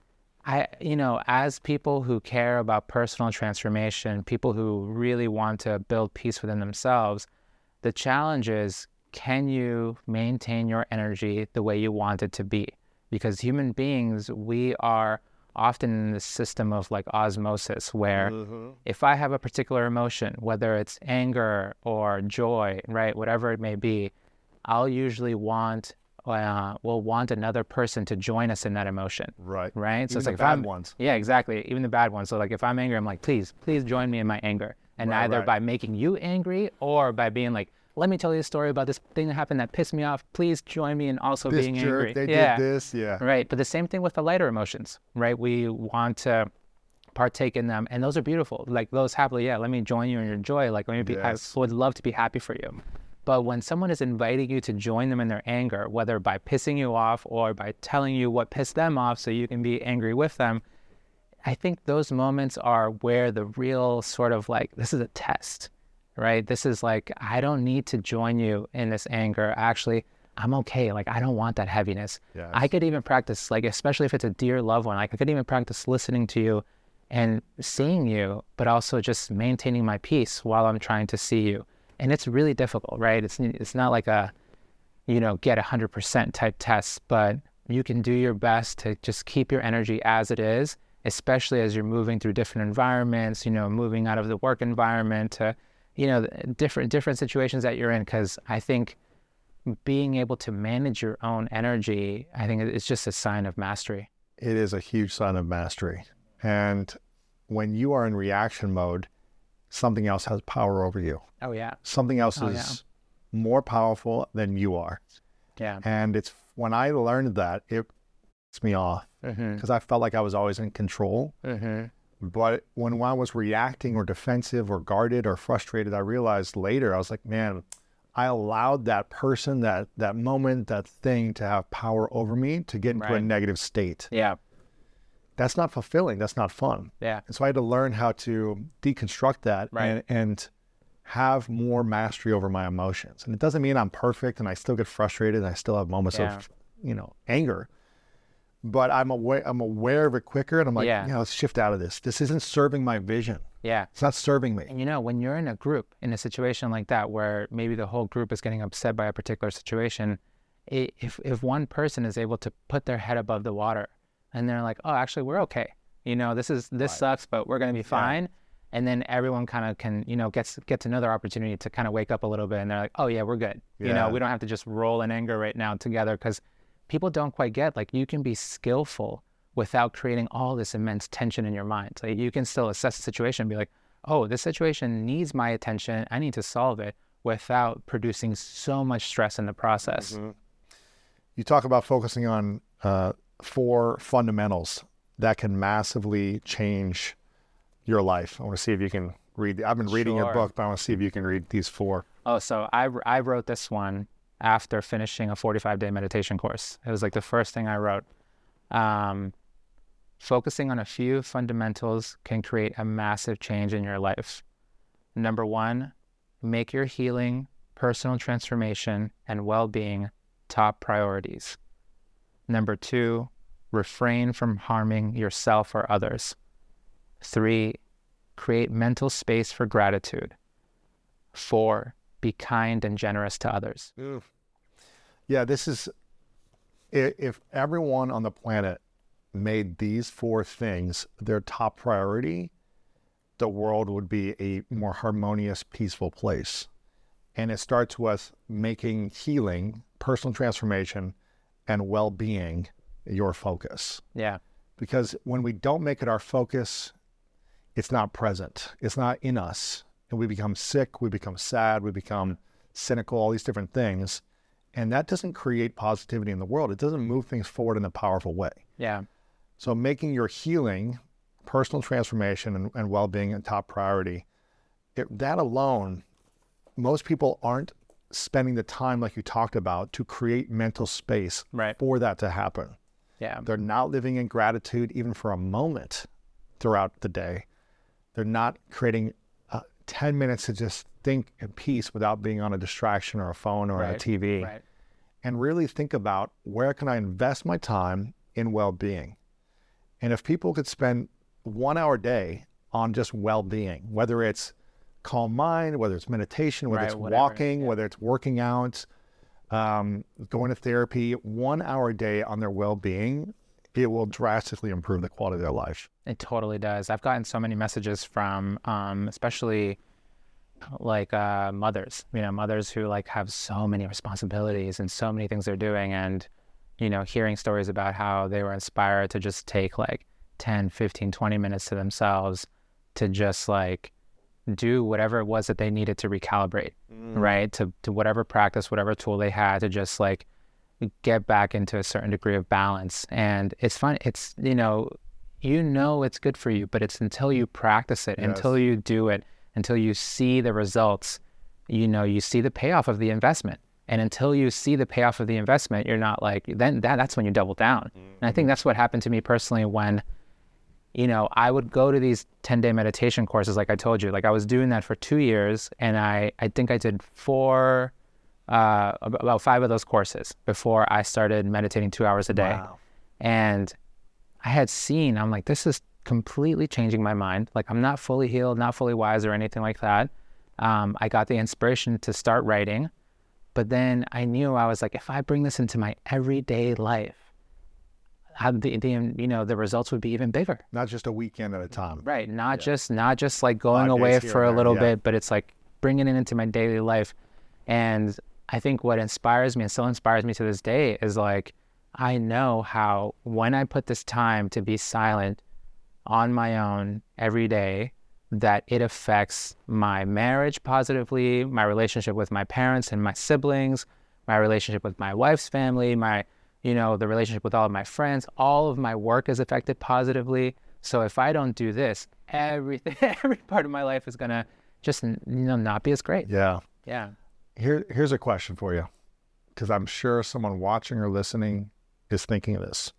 I, you know, as people who care about personal transformation, people who really want to build peace within themselves, the challenge is, can you maintain your energy the way you want it to be? Because human beings, we are often in this system of like osmosis where if I have a particular emotion, whether it's anger or joy, right, whatever it may be, I'll usually want, uh, will want another person to join us in that emotion. Right. Right. Even it's the like if bad I'm- ones. Yeah, exactly. Even the bad ones. So like if I'm angry, I'm like, please, please join me in my anger. And Right, either right. by making you angry or by being like, let me tell you a story about this thing that happened that pissed me off. Please join me in also This being jerk, angry. they yeah. did this. Yeah. Right. But the same thing with the lighter emotions, right? We want to partake in them. And those are beautiful. Like those happily, yeah, let me join you in your joy. Like, let me be, Yes. I would love to be happy for you. But when someone is inviting you to join them in their anger, whether by pissing you off or by telling you what pissed them off so you can be angry with them, I think those moments are where the real sort of like, this is a test, right? This is like, I don't need to join you in this anger. Actually, I'm okay. Like, I don't want that heaviness. Yes. I could even practice, like, especially if it's a dear loved one, like I could even practice listening to you and seeing you, but also just maintaining my peace while I'm trying to see you. And it's really difficult, right? It's it's not like a, you know, get one hundred percent type test, but you can do your best to just keep your energy as it is, especially as you're moving through different environments, you know, moving out of the work environment to, you know, different different situations that you're in. Because I think being able to manage your own energy, I think it's just a sign of mastery. It is a huge sign of mastery. And when you are in reaction mode, something else has power over you. Oh, yeah. Something else Oh, is more powerful than you are. Yeah. And it's when I learned that, it pissed me off Mm-hmm. because I felt like I was always in control. Mm-hmm. But when I was reacting or defensive or guarded or frustrated, I realized later, I was like, man, I allowed that person, that that moment, that thing to have power over me to get into a Right. negative state. Yeah. That's not fulfilling. That's not fun. Yeah. And so I had to learn how to deconstruct that Right. and, and have more mastery over my emotions. And it doesn't mean I'm perfect and I still get frustrated and I still have moments Yeah. of, you know, anger. But I'm aware, I'm aware of it quicker, and I'm like, Yeah. yeah, let's shift out of this. This isn't serving my vision. Yeah. It's not serving me. And you know, when you're in a group, in a situation like that, where maybe the whole group is getting upset by a particular situation, i if if one person is able to put their head above the water, and they're like, oh, actually, we're okay. You know, this is this Right. sucks, but we're gonna be fine. And then everyone kind of can, you know, gets gets another opportunity to kind of wake up a little bit, and they're like, oh yeah, we're good. You know, Yeah. we don't have to just roll in anger right now together, because people don't quite get, like, you can be skillful without creating all this immense tension in your mind. Like, you can still assess the situation and be like, oh, this situation needs my attention. I need to solve it, without producing so much stress in the process. Mhm. You talk about focusing on uh, four fundamentals that can massively change your life. I want to see if you can read. I've been reading Sure. your book, but I want to see if you can read these four. Oh, so I, I wrote this one after finishing a forty-five day meditation course. It was like the first thing I wrote. Um, focusing on a few fundamentals can create a massive change in your life. Number one, make your healing, personal transformation, and well-being top priorities. Number two, refrain from harming yourself or others. Three, create mental space for gratitude. Four, be kind and generous to others. Ooh. Yeah, this is, i- if everyone on the planet made these four things their top priority, the world would be a more harmonious, peaceful place. And it starts with making healing, personal transformation, and well-being your focus. Yeah. Because when we don't make it our focus, it's not present. It's not in us. And we become sick, we become sad, we become cynical, all these different things. And that doesn't create positivity in the world. It doesn't move things forward in a powerful way. Yeah. So making your healing, personal transformation, and, and well-being a top priority, it, that alone, most people aren't spending the time like you talked about to create mental space Right. for that to happen. Yeah. They're not living in gratitude even for a moment throughout the day. They're not creating uh, ten minutes to just think in peace without being on a distraction or a phone or a Right. T V. Right. And really think about, where can I invest my time in well-being? And if people could spend one hour a day on just well-being, whether it's calm mind, whether it's meditation, whether Right, it's whatever, walking, yeah. whether it's working out, um, going to therapy, one hour a day on their well-being, it will drastically improve the quality of their life. It totally does. I've gotten so many messages from, um, especially like uh, mothers, you know, mothers who like have so many responsibilities and so many things they're doing, and, you know, hearing stories about how they were inspired to just take like ten, fifteen, twenty minutes to themselves to just like do whatever it was that they needed to recalibrate, right? To, to whatever practice, whatever tool they had to just like get back into a certain degree of balance. And it's fun. It's, you know, you know, it's good for you, but it's until you practice it, Yes. until you do it, until you see the results, you know, you see the payoff of the investment. And until you see the payoff of the investment, you're not like, then that, that's when you double down. And I think that's what happened to me personally when, you know, I would go to these ten day meditation courses, like I told you. Like I was doing that for two years, and I, I think I did four, uh, about five of those courses before I started meditating two hours a day. Wow. And I had seen, I'm like, this is completely changing my mind. Like I'm not fully healed, not fully wise or anything like that. Um, I got the inspiration to start writing, but then I knew, I was like, if I bring this into my everyday life, how the, the you know the results would be even bigger. Not just a weekend at a time. Right. Not Yeah. just not just like going Five away days here for a and there, little yeah. bit, but it's like bringing it into my daily life. And I think what inspires me and still inspires me to this day is like, I know how when I put this time to be silent on my own every day, that it affects my marriage positively, my relationship with my parents and my siblings, my relationship with my wife's family, my, you know, the relationship with all of my friends. All of my work is affected positively. So if I don't do this, everything, every part of my life is gonna just, you know, not be as great. Yeah. Yeah. Here, here's a question for you, because I'm sure someone watching or listening is thinking of this.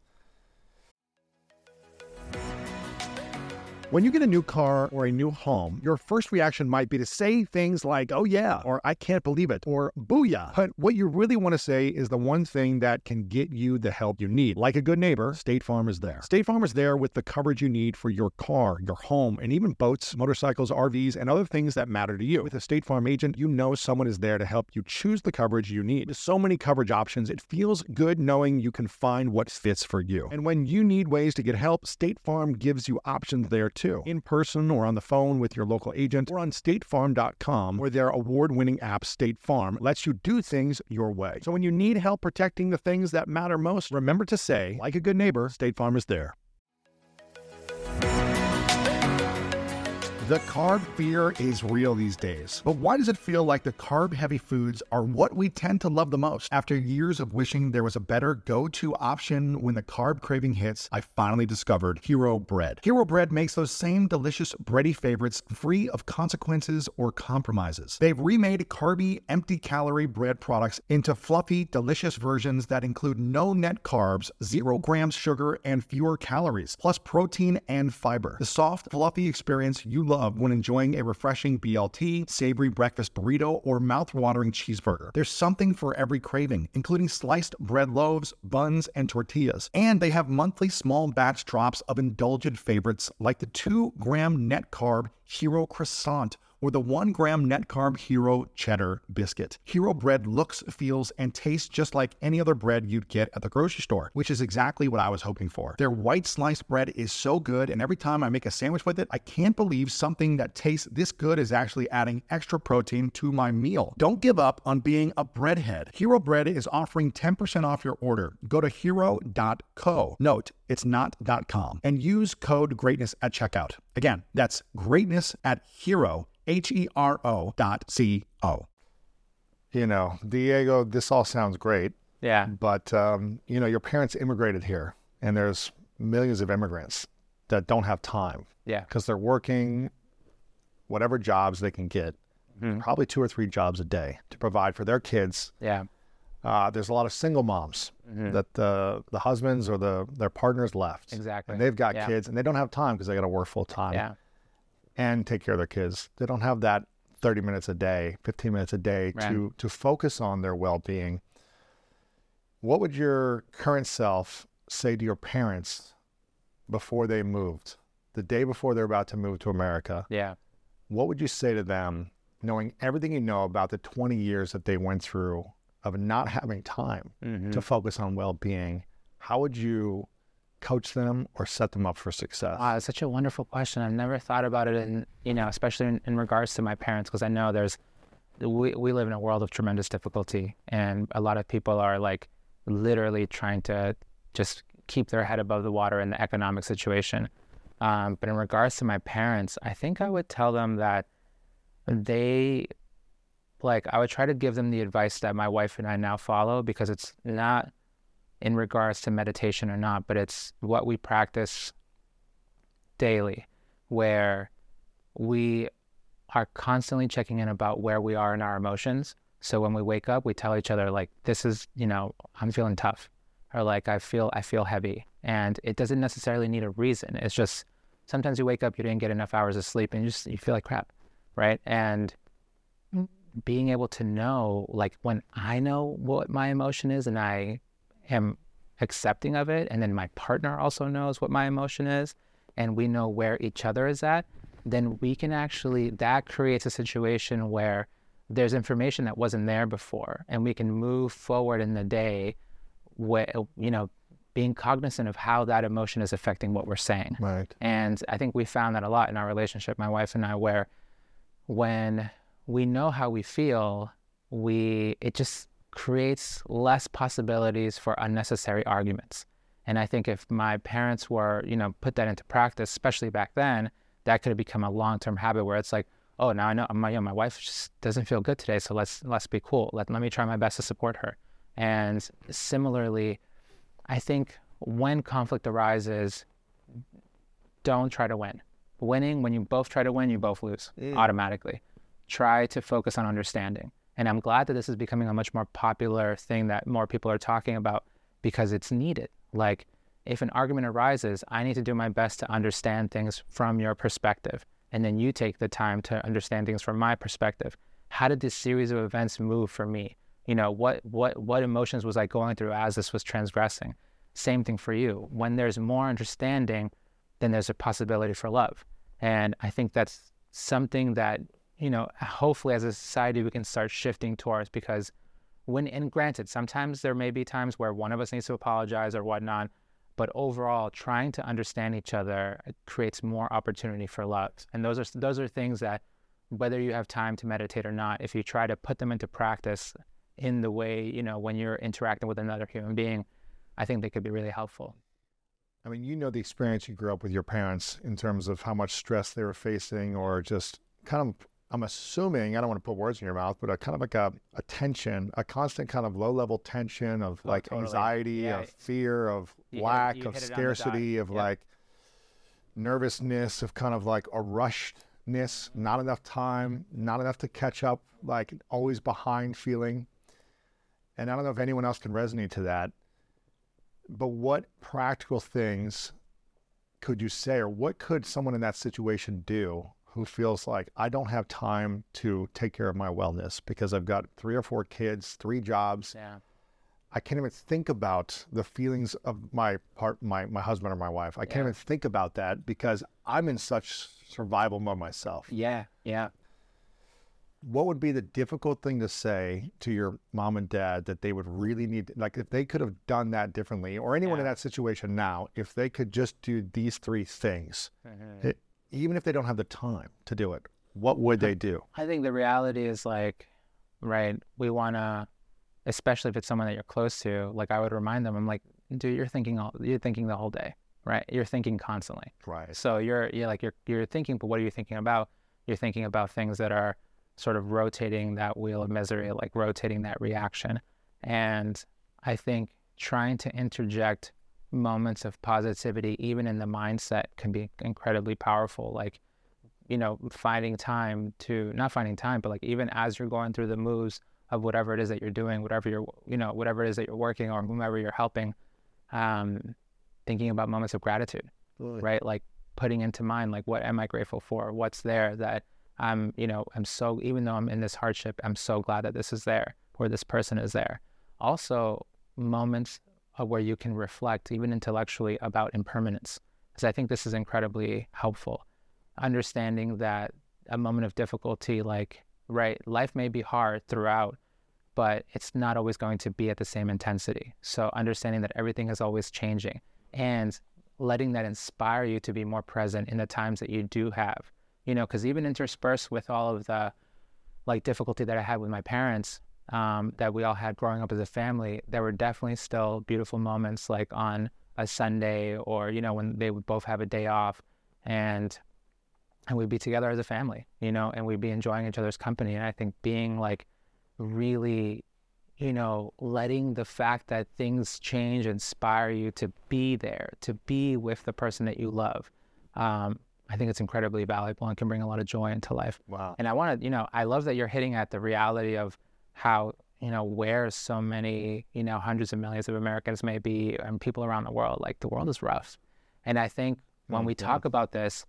When you get a new car or a new home, your first reaction might be to say things like, oh yeah, or I can't believe it, or booyah. But what you really want to say is the one thing that can get you the help you need. Like a good neighbor, State Farm is there. State Farm is there with the coverage you need for your car, your home, and even boats, motorcycles, R Vs, and other things that matter to you. With a State Farm agent, you know someone is there to help you choose the coverage you need. With so many coverage options, it feels good knowing you can find what fits for you. And when you need ways to get help, State Farm gives you options there too. In person or on the phone with your local agent, or on state farm dot com, where their award-winning app, State Farm, lets you do things your way. So when you need help protecting the things that matter most, remember to say, like a good neighbor, State Farm is there. The carb fear is real these days, but why does it feel like the carb-heavy foods are what we tend to love the most? After years of wishing there was a better go-to option when the carb craving hits, I finally discovered Hero Bread. Hero Bread makes those same delicious bready favorites free of consequences or compromises. They've remade carby, empty-calorie bread products into fluffy, delicious versions that include no net carbs, zero grams sugar, and fewer calories, plus protein and fiber. The soft, fluffy experience you love when enjoying a refreshing B L T, savory breakfast burrito, or mouth-watering cheeseburger. There's something for every craving, including sliced bread loaves, buns, and tortillas. And they have monthly small batch drops of indulgent favorites like the two gram net carb Hero Croissant or the one gram net carb Hero Cheddar Biscuit. Hero Bread looks, feels, and tastes just like any other bread you'd get at the grocery store, which is exactly what I was hoping for. Their white sliced bread is so good, and every time I make a sandwich with it, I can't believe something that tastes this good is actually adding extra protein to my meal. Don't give up on being a breadhead. Hero Bread is offering ten percent off your order. Go to hero dot co. Note, it's not .com. And use code GREATNESS at checkout. Again, that's greatness at hero, H E R O dot C O. You know, Diego, this all sounds great. Yeah. But, um, you know, your parents immigrated here, and there's millions of immigrants that don't have time. Yeah. Because they're working whatever jobs they can get, mm-hmm. probably two or three jobs a day to provide for their kids. Yeah. Uh, there's a lot of single moms mm-hmm. that the the husbands or the their partners left. Exactly. And they've got yeah. kids, and they don't have time because they got to work full time. Yeah. And take care of their kids. They don't have that thirty minutes a day, fifteen minutes a day right. to to focus on their well-being. What would your current self say to your parents before they moved, the day before they're about to move to America? Yeah. What would you say to them, knowing everything you know about the twenty years that they went through of not having time mm-hmm. to focus on well-being? How would you coach them or set them up for success? Wow, it's such a wonderful question. I've never thought about it in, you know, especially in, in regards to my parents, because I know there's, we, we live in a world of tremendous difficulty, and a lot of people are like literally trying to just keep their head above the water in the economic situation. Um, but in regards to my parents, I think I would tell them that they, like, I would try to give them the advice that my wife and I now follow, because it's not in regards to meditation or not, but it's what we practice daily, where we are constantly checking in about where we are in our emotions. So when we wake up, we tell each other, like, this is, you know, I'm feeling tough, or like, I feel, I feel heavy. And it doesn't necessarily need a reason. It's just, sometimes you wake up, you didn't get enough hours of sleep, and you just, you feel like crap, right? And being able to know, like, when I know what my emotion is and I am accepting of it, and then my partner also knows what my emotion is, and we know where each other is at, then we can actually, that creates a situation where there's information that wasn't there before, and we can move forward in the day, where, you know, being cognizant of how that emotion is affecting what we're saying. Right. And I think we found that a lot in our relationship, my wife and I, where when we know how we feel, we, it just creates less possibilities for unnecessary arguments. And I think if my parents were, you know, put that into practice, especially back then, that could have become a long-term habit where it's like, oh, now I know my, you know, my wife just doesn't feel good today, so let's let's be cool. Let let me try my best to support her. And similarly, I think when conflict arises, don't try to win. Winning, when you both try to win, you both lose mm. automatically. Try to focus on understanding. And I'm glad that this is becoming a much more popular thing that more people are talking about, because it's needed. Like, if an argument arises, I need to do my best to understand things from your perspective. And then you take the time to understand things from my perspective. How did this series of events move for me? You know, what what what emotions was I going through as this was transgressing? Same thing for you. When there's more understanding, then there's a possibility for love. And I think that's something that, you know, hopefully as a society we can start shifting towards, because when, and granted, sometimes there may be times where one of us needs to apologize or whatnot, but overall, trying to understand each other creates more opportunity for love. And those are those are things that, whether you have time to meditate or not, if you try to put them into practice in the way, you know, when you're interacting with another human being, I think they could be really helpful. I mean, you know the experience you grew up with your parents in terms of how much stress they were facing, or just kind of, I'm assuming, I don't want to put words in your mouth, but a kind of like a, a tension, a constant kind of low-level tension of Oh, like totally. anxiety, Yeah. of fear, of You hit it- lack, you of hit it on the dot. scarcity, of Yep. like nervousness, of kind of like a rushedness, not enough time, not enough to catch up, like always behind feeling. And I don't know if anyone else can resonate to that, but what practical things could you say, or what could someone in that situation do who feels like, I don't have time to take care of my wellness because I've got three or four kids, three jobs. Yeah. I can't even think about the feelings of my part, my, my husband or my wife. I can't Yeah. even think about that because I'm in such survival mode myself. Yeah. Yeah. What would be the difficult thing to say to your mom and dad that they would really need, like if they could have done that differently, or anyone in Yeah. that situation now, if they could just do these three things, Mhm. it- even if they don't have the time to do it, what would they do? I think the reality is like, right, we want to, especially if it's someone that you're close to, like I would remind them, I'm like, dude, you're thinking all, you're thinking the whole day, right? You're thinking constantly. Right. So you're, you're like, you're, you're thinking, but what are you thinking about? You're thinking about things that are sort of rotating that wheel of misery, like rotating that reaction. And I think trying to interject moments of positivity, even in the mindset, can be incredibly powerful. Like, you know, finding time to, not finding time, but like even as you're going through the moves of whatever it is that you're doing, whatever you're, you know, whatever it is that you're working or whomever you're helping, um, thinking about moments of gratitude, right? Like putting into mind, like, what am I grateful for? What's there that I'm, you know, I'm so, even though I'm in this hardship, I'm so glad that this is there, or this person is there. Also, moments of where you can reflect, even intellectually, about impermanence, because I think this is incredibly helpful. Understanding that a moment of difficulty, like, right, life may be hard throughout, but it's not always going to be at the same intensity. So understanding that everything is always changing, and letting that inspire you to be more present in the times that you do have. You know, because even interspersed with all of the like difficulty that I had with my parents, um, that we all had growing up as a family, there were definitely still beautiful moments, like on a Sunday, or, you know, when they would both have a day off, and and we'd be together as a family, you know, and we'd be enjoying each other's company. And I think being like really, you know, letting the fact that things change inspire you to be there, to be with the person that you love. Um, I think it's incredibly valuable and can bring a lot of joy into life. Wow. And I want to, you know, I love that you're hitting at the reality of how, you know, where so many, you know, hundreds of millions of Americans may be, and people around the world, like the world is rough. And I think when Mm, we yeah. talk about this,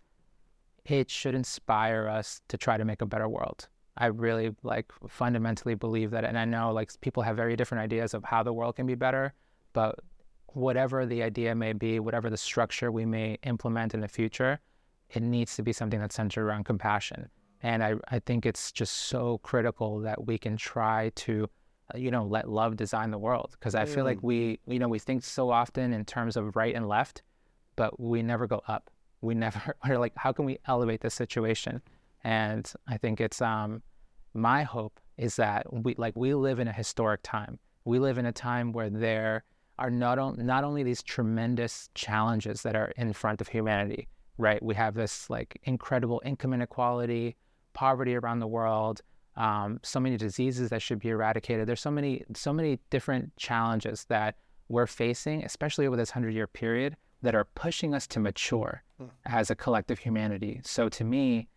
it should inspire us to try to make a better world. I really like fundamentally believe that. And I know like people have very different ideas of how the world can be better, but whatever the idea may be, whatever the structure we may implement in the future, it needs to be something that's centered around compassion. And I, I think it's just so critical that we can try to, uh, you know, let love design the world. Because I feel like we, you know, we think so often in terms of right and left, but we never go up. We never are like, how can we elevate this situation? And I think it's, um, my hope is that we, like, we live in a historic time. We live in a time where there are not, on, not only these tremendous challenges that are in front of humanity, right? We have this like incredible income inequality, poverty around the world, um, so many diseases that should be eradicated. There's so many, so many different challenges that we're facing, especially over this hundred-year period, that are pushing us to mature as a collective humanity. So to me,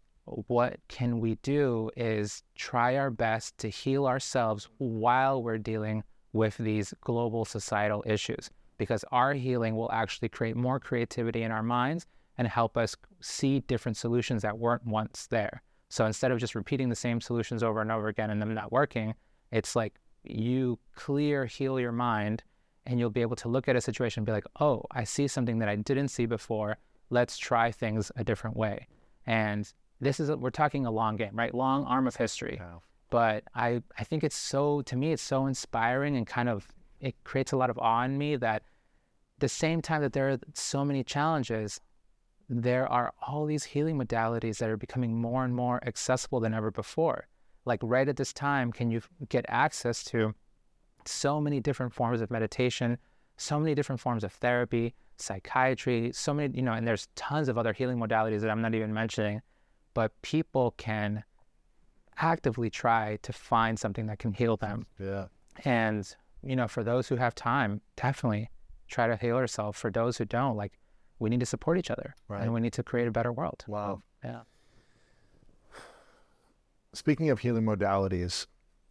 what can we do is try our best to heal ourselves while we're dealing with these global societal issues, because our healing will actually create more creativity in our minds and help us see different solutions that weren't once there. So instead of just repeating the same solutions over and over again and them not working, it's like you clear, heal your mind, and you'll be able to look at a situation and be like, oh, I see something that I didn't see before. Let's try things a different way. And this is, a, we're talking a long game, right? Long arm of history. Wow. But I, I think it's so, to me, it's so inspiring, and kind of, it creates a lot of awe in me that the same time that there are so many challenges, there are all these healing modalities that are becoming more and more accessible than ever before. Like right at this time, can you get access to so many different forms of meditation, so many different forms of therapy, psychiatry, so many, you know, and there's tons of other healing modalities that I'm not even mentioning, but people can actively try to find something that can heal them. Yeah. And, you know, for those who have time, definitely try to heal yourself. For those who don't, like, we need to support each other, Right. and we need to create a better world. Wow. Yeah. Speaking of healing modalities,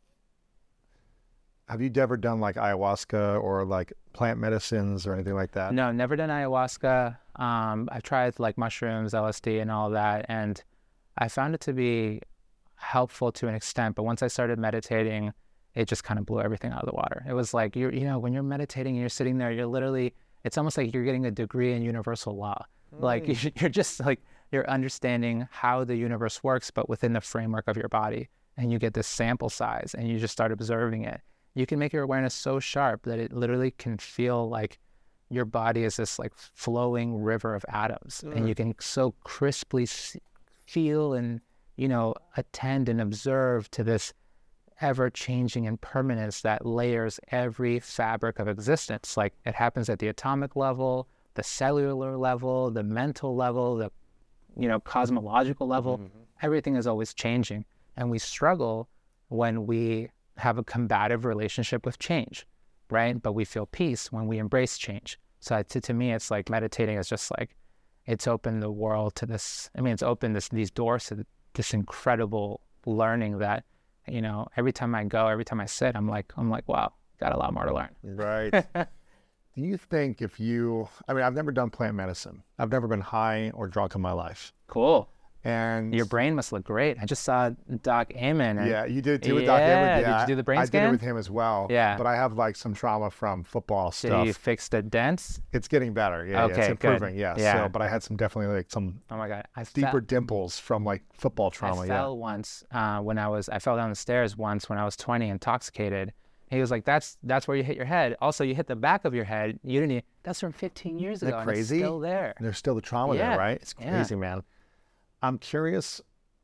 have you ever done like ayahuasca or like plant medicines or anything like that? No, never done ayahuasca. Um, I've tried like mushrooms, L S D, and all of that, and I found it to be helpful to an extent. But once I started meditating, it just kind of blew everything out of the water. It was like, you're, you know, when you're meditating and you're sitting there, you're literally, it's almost like you're getting a degree in universal law. Mm. Like you're, you're just like, you're understanding how the universe works, but within the framework of your body. And you get this sample size and you just start observing it. You can make your awareness so sharp that it literally can feel like your body is this like flowing river of atoms. Mm. And you can so crisply see, feel and, you know, attend and observe to this ever-changing impermanence that layers every fabric of existence. Like it happens at the atomic level, the cellular level, the mental level, the, you know, cosmological level. Mm-hmm. Everything is always changing. And we struggle when we have a combative relationship with change, right? But we feel peace when we embrace change. So to, to me, it's like meditating is just like, it's opened the world to this, I mean, it's opened this, these doors to this incredible learning that, you know, every time I go, every time I sit, I'm like, I'm like, wow, got a lot more to learn. Right. Do you think if you, I mean, I've never done plant medicine. I've never been high or drunk in my life. Cool. And your brain must look great. I just saw Doc Amen. And, yeah, you did too with yeah, Doc Amen. Yeah, did you do the brain I scan? I did it with him as well. Yeah. But I have like some trauma from football stuff. Did you fix the dents? It's getting better. Yeah, okay, yeah, it's improving. Good. Yeah. yeah. So, but I had some definitely like some oh my God. I deeper fell, dimples from like football trauma. I yeah. fell once uh, when I was, I fell down the stairs once when I was twenty, intoxicated. He was like, that's that's where you hit your head. Also, you hit the back of your head. You didn't, that's from fifteen years ago. Isn't that crazy? And it's still there. There's still the trauma yeah. there, right? It's crazy, yeah. man. I'm curious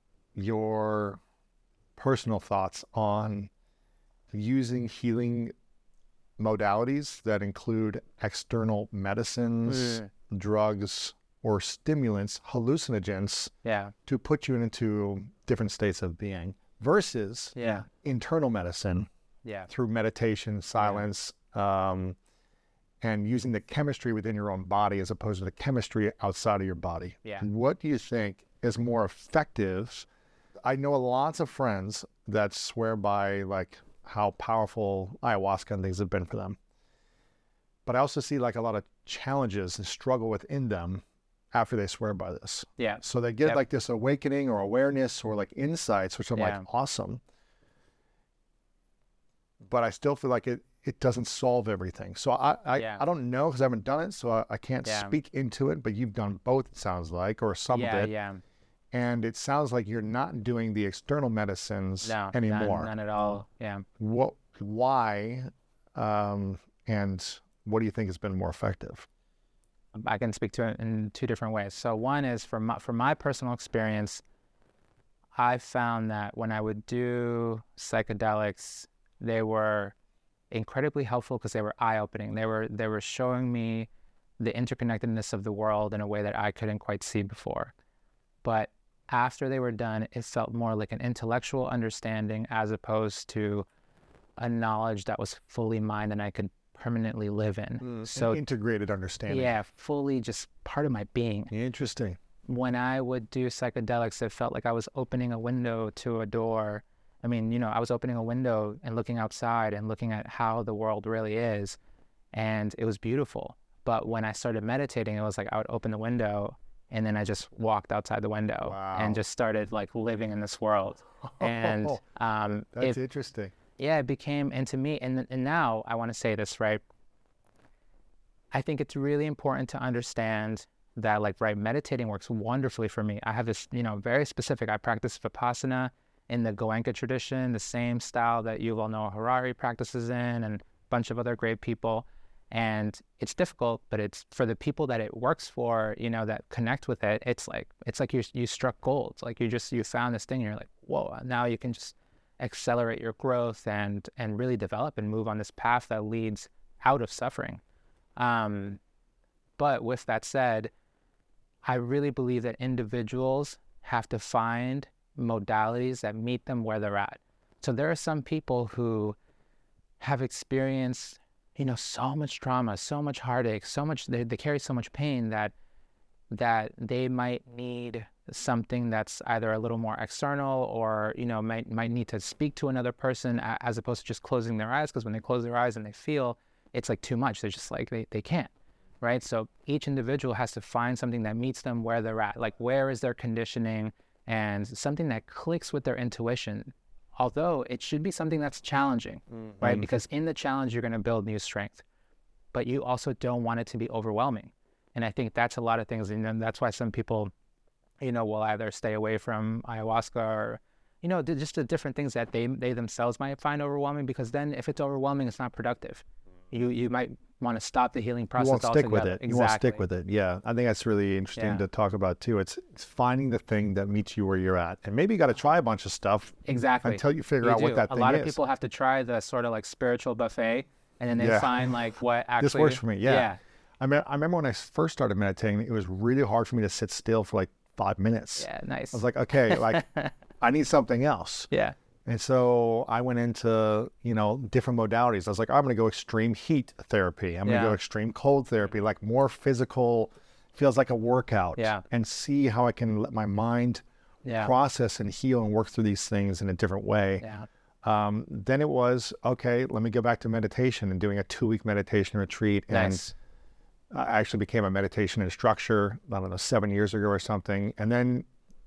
your personal thoughts on using healing modalities that include external medicines, mm. drugs, or stimulants, hallucinogens, yeah. to put you into different states of being versus yeah. internal medicine yeah. through meditation, silence, yeah. um, and using the chemistry within your own body as opposed to the chemistry outside of your body. Yeah. What do you think is more effective? I know lots of friends that swear by like how powerful ayahuasca and things have been for them. But I also see like a lot of challenges and struggle within them after they swear by this. Yeah. So they get yep. like this awakening or awareness or like insights, which I'm yeah. like, awesome. But I still feel like it, it doesn't solve everything. So I I, yeah. I don't know because I haven't done it, so I, I can't yeah. speak into it, but you've done both, it sounds like, or some yeah, of it. Yeah, And it sounds like you're not doing the external medicines no, anymore. None, none at all. Yeah. What? Why? Um, and what do you think has been more effective? I can speak to it in two different ways. So one is from my, from my personal experience, I found that when I would do psychedelics, they were incredibly helpful because they were eye-opening. They were they were showing me the interconnectedness of the world in a way that I couldn't quite see before. But after they were done, it felt more like an intellectual understanding as opposed to a knowledge that was fully mine and I could permanently live in. Mm, so an integrated understanding. Yeah, fully just part of my being. Interesting. When I would do psychedelics, it felt like I was opening a window to a door. I mean, you know, I was opening a window and looking outside and looking at how the world really is. And it was beautiful. But when I started meditating, it was like I would open the window and then I just walked outside the window wow. and just started like living in this world. And um, that's it, interesting. Yeah, it became, and to me, and, and now I want to say this, right? I think it's really important to understand that, like, right, meditating works wonderfully for me. I have this, you know, very specific, I practice Vipassana in the Goenka tradition, the same style that Yuval Noah Harari practices in, and a bunch of other great people. And it's difficult, but it's for the people that it works for, you know, that connect with it. It's like, it's like you you struck gold. It's like you just, you found this thing and you're like, whoa, now you can just accelerate your growth and and really develop and move on this path that leads out of suffering. Um, but with that said, I really believe that individuals have to find modalities that meet them where they're at. So there are some people who have experienced, you know, so much trauma, so much heartache, so much, they, they carry so much pain that that they might need something that's either a little more external or, you know, might might need to speak to another person a- as opposed to just closing their eyes, because when they close their eyes and they feel, it's like too much. They're just like, they, they can't, right? So each individual has to find something that meets them where they're at, like where is their conditioning, and something that clicks with their intuition. Although it should be something that's challenging, mm-hmm. right? Because in the challenge, you're going to build new strength, but you also don't want it to be overwhelming. And I think that's a lot of things. And then that's why some people, you know, will either stay away from ayahuasca or, you know, just the different things that they they themselves might find overwhelming, because then if it's overwhelming, it's not productive. You you might want to stop the healing process you won't altogether. stick with it. Exactly. You won't stick with it. Yeah. I think that's really interesting Yeah. to talk about too. It's, it's finding the thing that meets you where you're at. And maybe you got to try a bunch of stuff Exactly. until you figure You out do. what that a thing lot is. of people have to try the sort of like spiritual buffet, and then they Yeah. find like what actually This works for me. Yeah. yeah. I mean, I remember when I first started meditating, it was really hard for me to sit still for like five minutes. Yeah, nice. I was like, okay, like I need something else. Yeah. And so I went into, you know, different modalities. I was like, I'm going to go extreme heat therapy. I'm going to Yeah. go extreme cold therapy, like more physical, feels like a workout. Yeah. And see how I can let my mind Yeah. process and heal and work through these things in a different way. Yeah. Um, then it was, okay, let me go back to meditation and doing a two-week meditation retreat. Nice. And I actually became a meditation instructor, I don't know, seven years ago or something. And then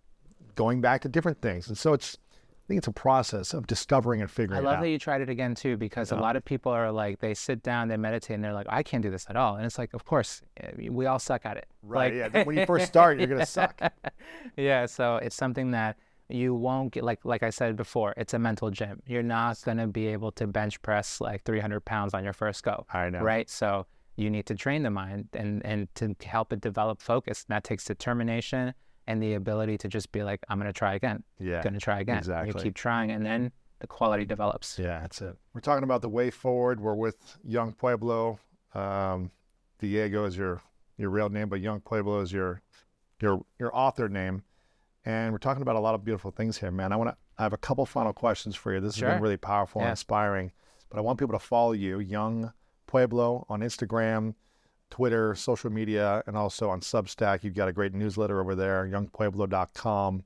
going back to different things. And so it's, I think it's a process of discovering and figuring I it love out. that you tried it again too, because a lot of people are like, they sit down, they meditate, and they're like, I can't do this at all. And it's like, of course, eh, we all suck at it. Right, Like- yeah. When you first start, you're going to suck. Yeah, so it's something that you won't get, like like I said before, it's a mental gym. You're not going to be able to bench press like three hundred pounds on your first go. I know. Right? So you need to train the mind and, and to help it develop focus. And that takes determination and the ability to just be like, I'm going to try again. Yeah, Going to try again. exactly. You keep trying, and then the quality develops. Yeah, that's it. We're talking about the way forward. We're with Young Pueblo. Um, Diego is your your real name, but Young Pueblo is your your your author name. And we're talking about a lot of beautiful things here, man. I want to. I have a couple final questions for you. This has Sure. been really powerful and Yeah. inspiring. But I want people to follow you, Young Pueblo, on Instagram, Twitter, social media, and also on Substack. You've got a great newsletter over there, young pueblo dot com.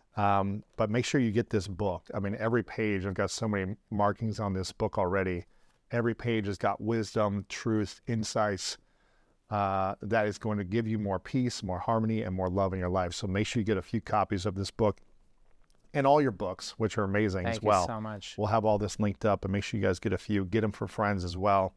Um, but make sure you get this book. I mean, every page, I've got so many markings on this book already. Every page has got wisdom, truth, insights uh, that is going to give you more peace, more harmony, and more love in your life. So make sure you get a few copies of this book and all your books, which are amazing Thank as well. you so much. We'll have all this linked up, and make sure you guys get a few. Get them for friends as well.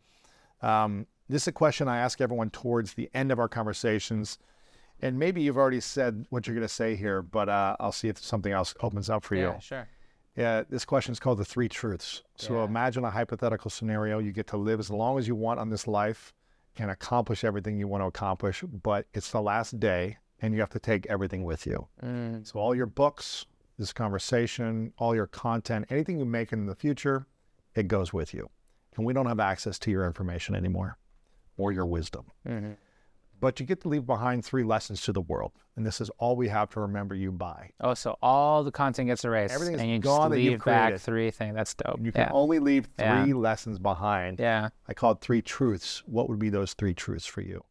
Um, this is a question I ask everyone towards the end of our conversations. And maybe you've already said what you're going to say here, but uh, I'll see if something else opens up for Yeah, you. sure. Yeah, this question is called the three truths. So Yeah. imagine a hypothetical scenario. You get to live as long as you want on this life and accomplish everything you want to accomplish, but it's the last day and you have to take everything with you. Mm, So all your books, this conversation, all your content, anything you make in the future, it goes with you. And we don't have access to your information anymore or your wisdom. mhm. But you get to leave behind three lessons to the world. And this is all we have to remember you by. Oh, so all the content gets erased, Everything is and you gone just that you've leave back created. three things. That's dope. You can yeah. only leave three Yeah. lessons behind. yeah. I call it three truths. What would be those three truths for you?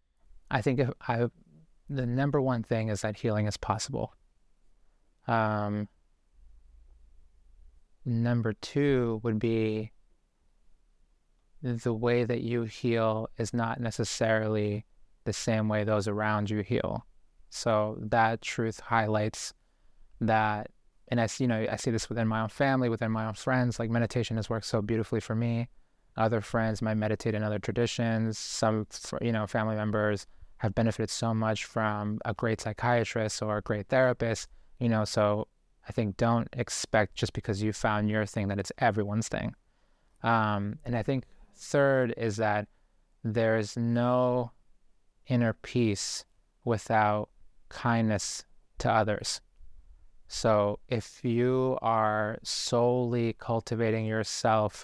I think if I, the number one thing is that healing is possible. Um, number two would be the way that you heal is not necessarily the same way those around you heal. So that truth highlights that, and I see, you know, I see this within my own family, within my own friends. Like meditation has worked so beautifully for me. Other friends might meditate in other traditions. Some, you know, family members have benefited so much from a great psychiatrist or a great therapist, you know, so I think don't expect just because you found your thing that it's everyone's thing. Um, and I think third is that there's no inner peace without kindness to others. So if you are solely cultivating yourself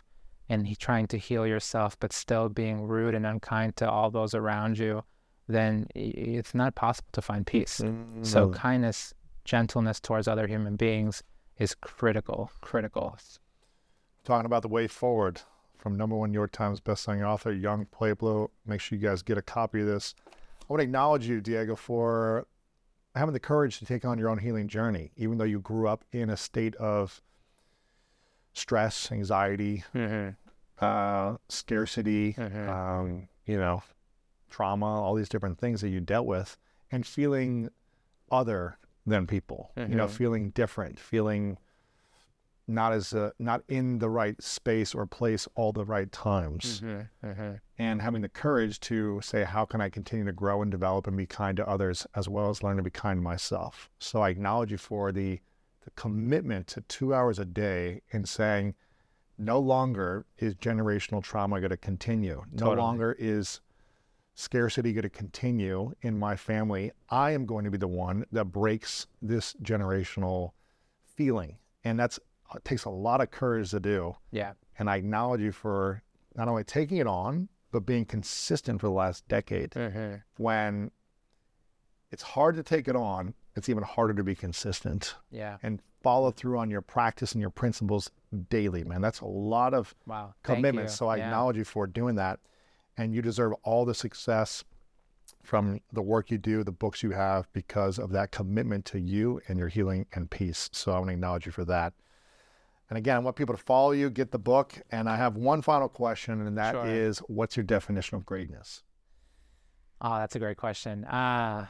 and he, trying to heal yourself, but still being rude and unkind to all those around you, then it's not possible to find peace. Mm-hmm. So kindness, gentleness towards other human beings is critical, critical. Talking about the way forward from number one New York Times bestselling author, Yung Pueblo. Make sure you guys get a copy of this. I want to acknowledge you, Diego, for having the courage to take on your own healing journey, even though you grew up in a state of stress, anxiety, mm-hmm. uh, scarcity, mm-hmm. um, you know, trauma, all these different things that you dealt with, and feeling other than people, mm-hmm. you know, feeling different, feeling not as a, not in the right space or place all the right times, mm-hmm. Mm-hmm. and having the courage to say, how can I continue to grow and develop and be kind to others, as well as learn to be kind to myself? So I acknowledge you for the, the commitment to two hours a day in saying, no longer is generational trauma going to continue. Totally. No longer is scarcity going to continue in my family. I am going to be the one that breaks this generational feeling. And that's, it takes a lot of courage to do. Yeah. And I acknowledge you for not only taking it on, but being consistent for the last decade. Mm-hmm. When it's hard to take it on, it's even harder to be consistent. Yeah. And follow through on your practice and your principles daily, man. That's a lot of wow. commitment. So I yeah. acknowledge you for doing that. And you deserve all the success from the work you do, the books you have, because of that commitment to you and your healing and peace. So I want to acknowledge you for that. And again, I want people to follow you, get the book. And I have one final question, and that sure. is, what's your definition of greatness? Oh, that's a great question. Uh,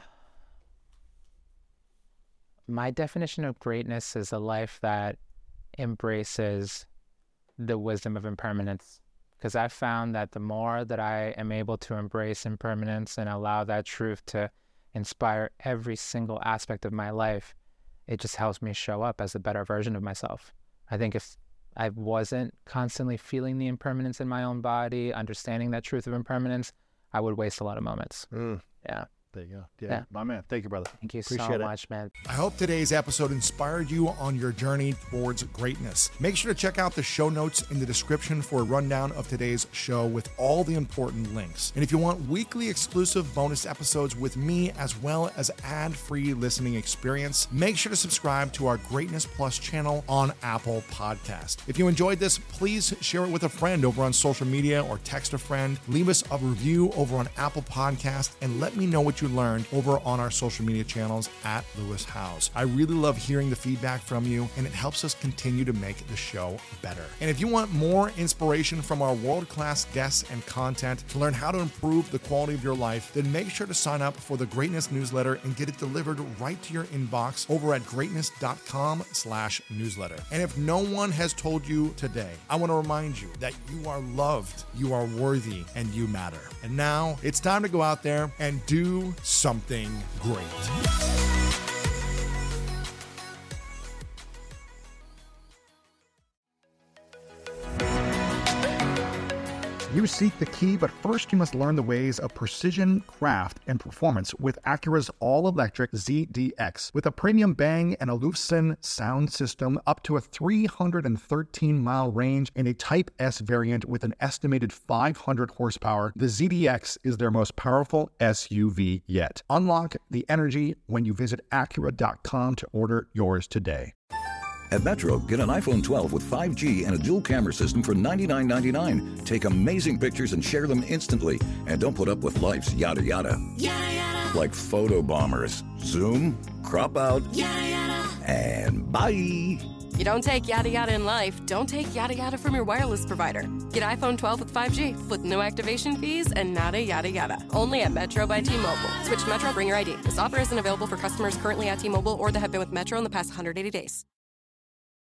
my definition of greatness is a life that embraces the wisdom of impermanence. Because I've found that the more that I am able to embrace impermanence and allow that truth to inspire every single aspect of my life, it just helps me show up as a better version of myself. I think if I wasn't constantly feeling the impermanence in my own body, understanding that truth of impermanence, I would waste a lot of moments. Mm. Yeah. There you go. Yeah, yeah. My man. Thank you, brother. Thank you Appreciate so it. much, man. I hope today's episode inspired you on your journey towards greatness. Make sure to check out the show notes in the description for a rundown of today's show with all the important links. And if you want weekly exclusive bonus episodes with me, as well as ad-free listening experience, make sure to subscribe to our Greatness Plus channel on Apple Podcast. If you enjoyed this, please share it with a friend over on social media or text a friend. Leave us a review over on Apple Podcast and let me know what you learned over on our social media channels at Lewis Howes. I really love hearing the feedback from you, and it helps us continue to make the show better. And if you want more inspiration from our world-class guests and content to learn how to improve the quality of your life, then make sure to sign up for the Greatness newsletter and get it delivered right to your inbox over at greatness.com slash newsletter. And if no one has told you today, I want to remind you that you are loved, you are worthy, and you matter. And now it's time to go out there and do something great. You seek the key, but first you must learn the ways of precision, craft, and performance with Acura's all-electric Z D X. With a premium Bang and Olufsen sound system, up to a three hundred thirteen mile range, and a Type S variant with an estimated five hundred horsepower, the Z D X is their most powerful S U V yet. Unlock the energy when you visit Acura dot com to order yours today. At Metro, get an iPhone twelve with five G and a dual camera system for ninety-nine ninety-nine. Take amazing pictures and share them instantly. And don't put up with life's yada yada. Yada yada. Like photo bombers. Zoom, crop out, yada yada. And bye. You don't take yada yada in life, don't take yada yada from your wireless provider. Get iPhone twelve with five G with no activation fees and nada yada yada. Only at Metro by T-Mobile. Switch to Metro, bring your I D. This offer isn't available for customers currently at T-Mobile or that have been with Metro in the past one hundred eighty days.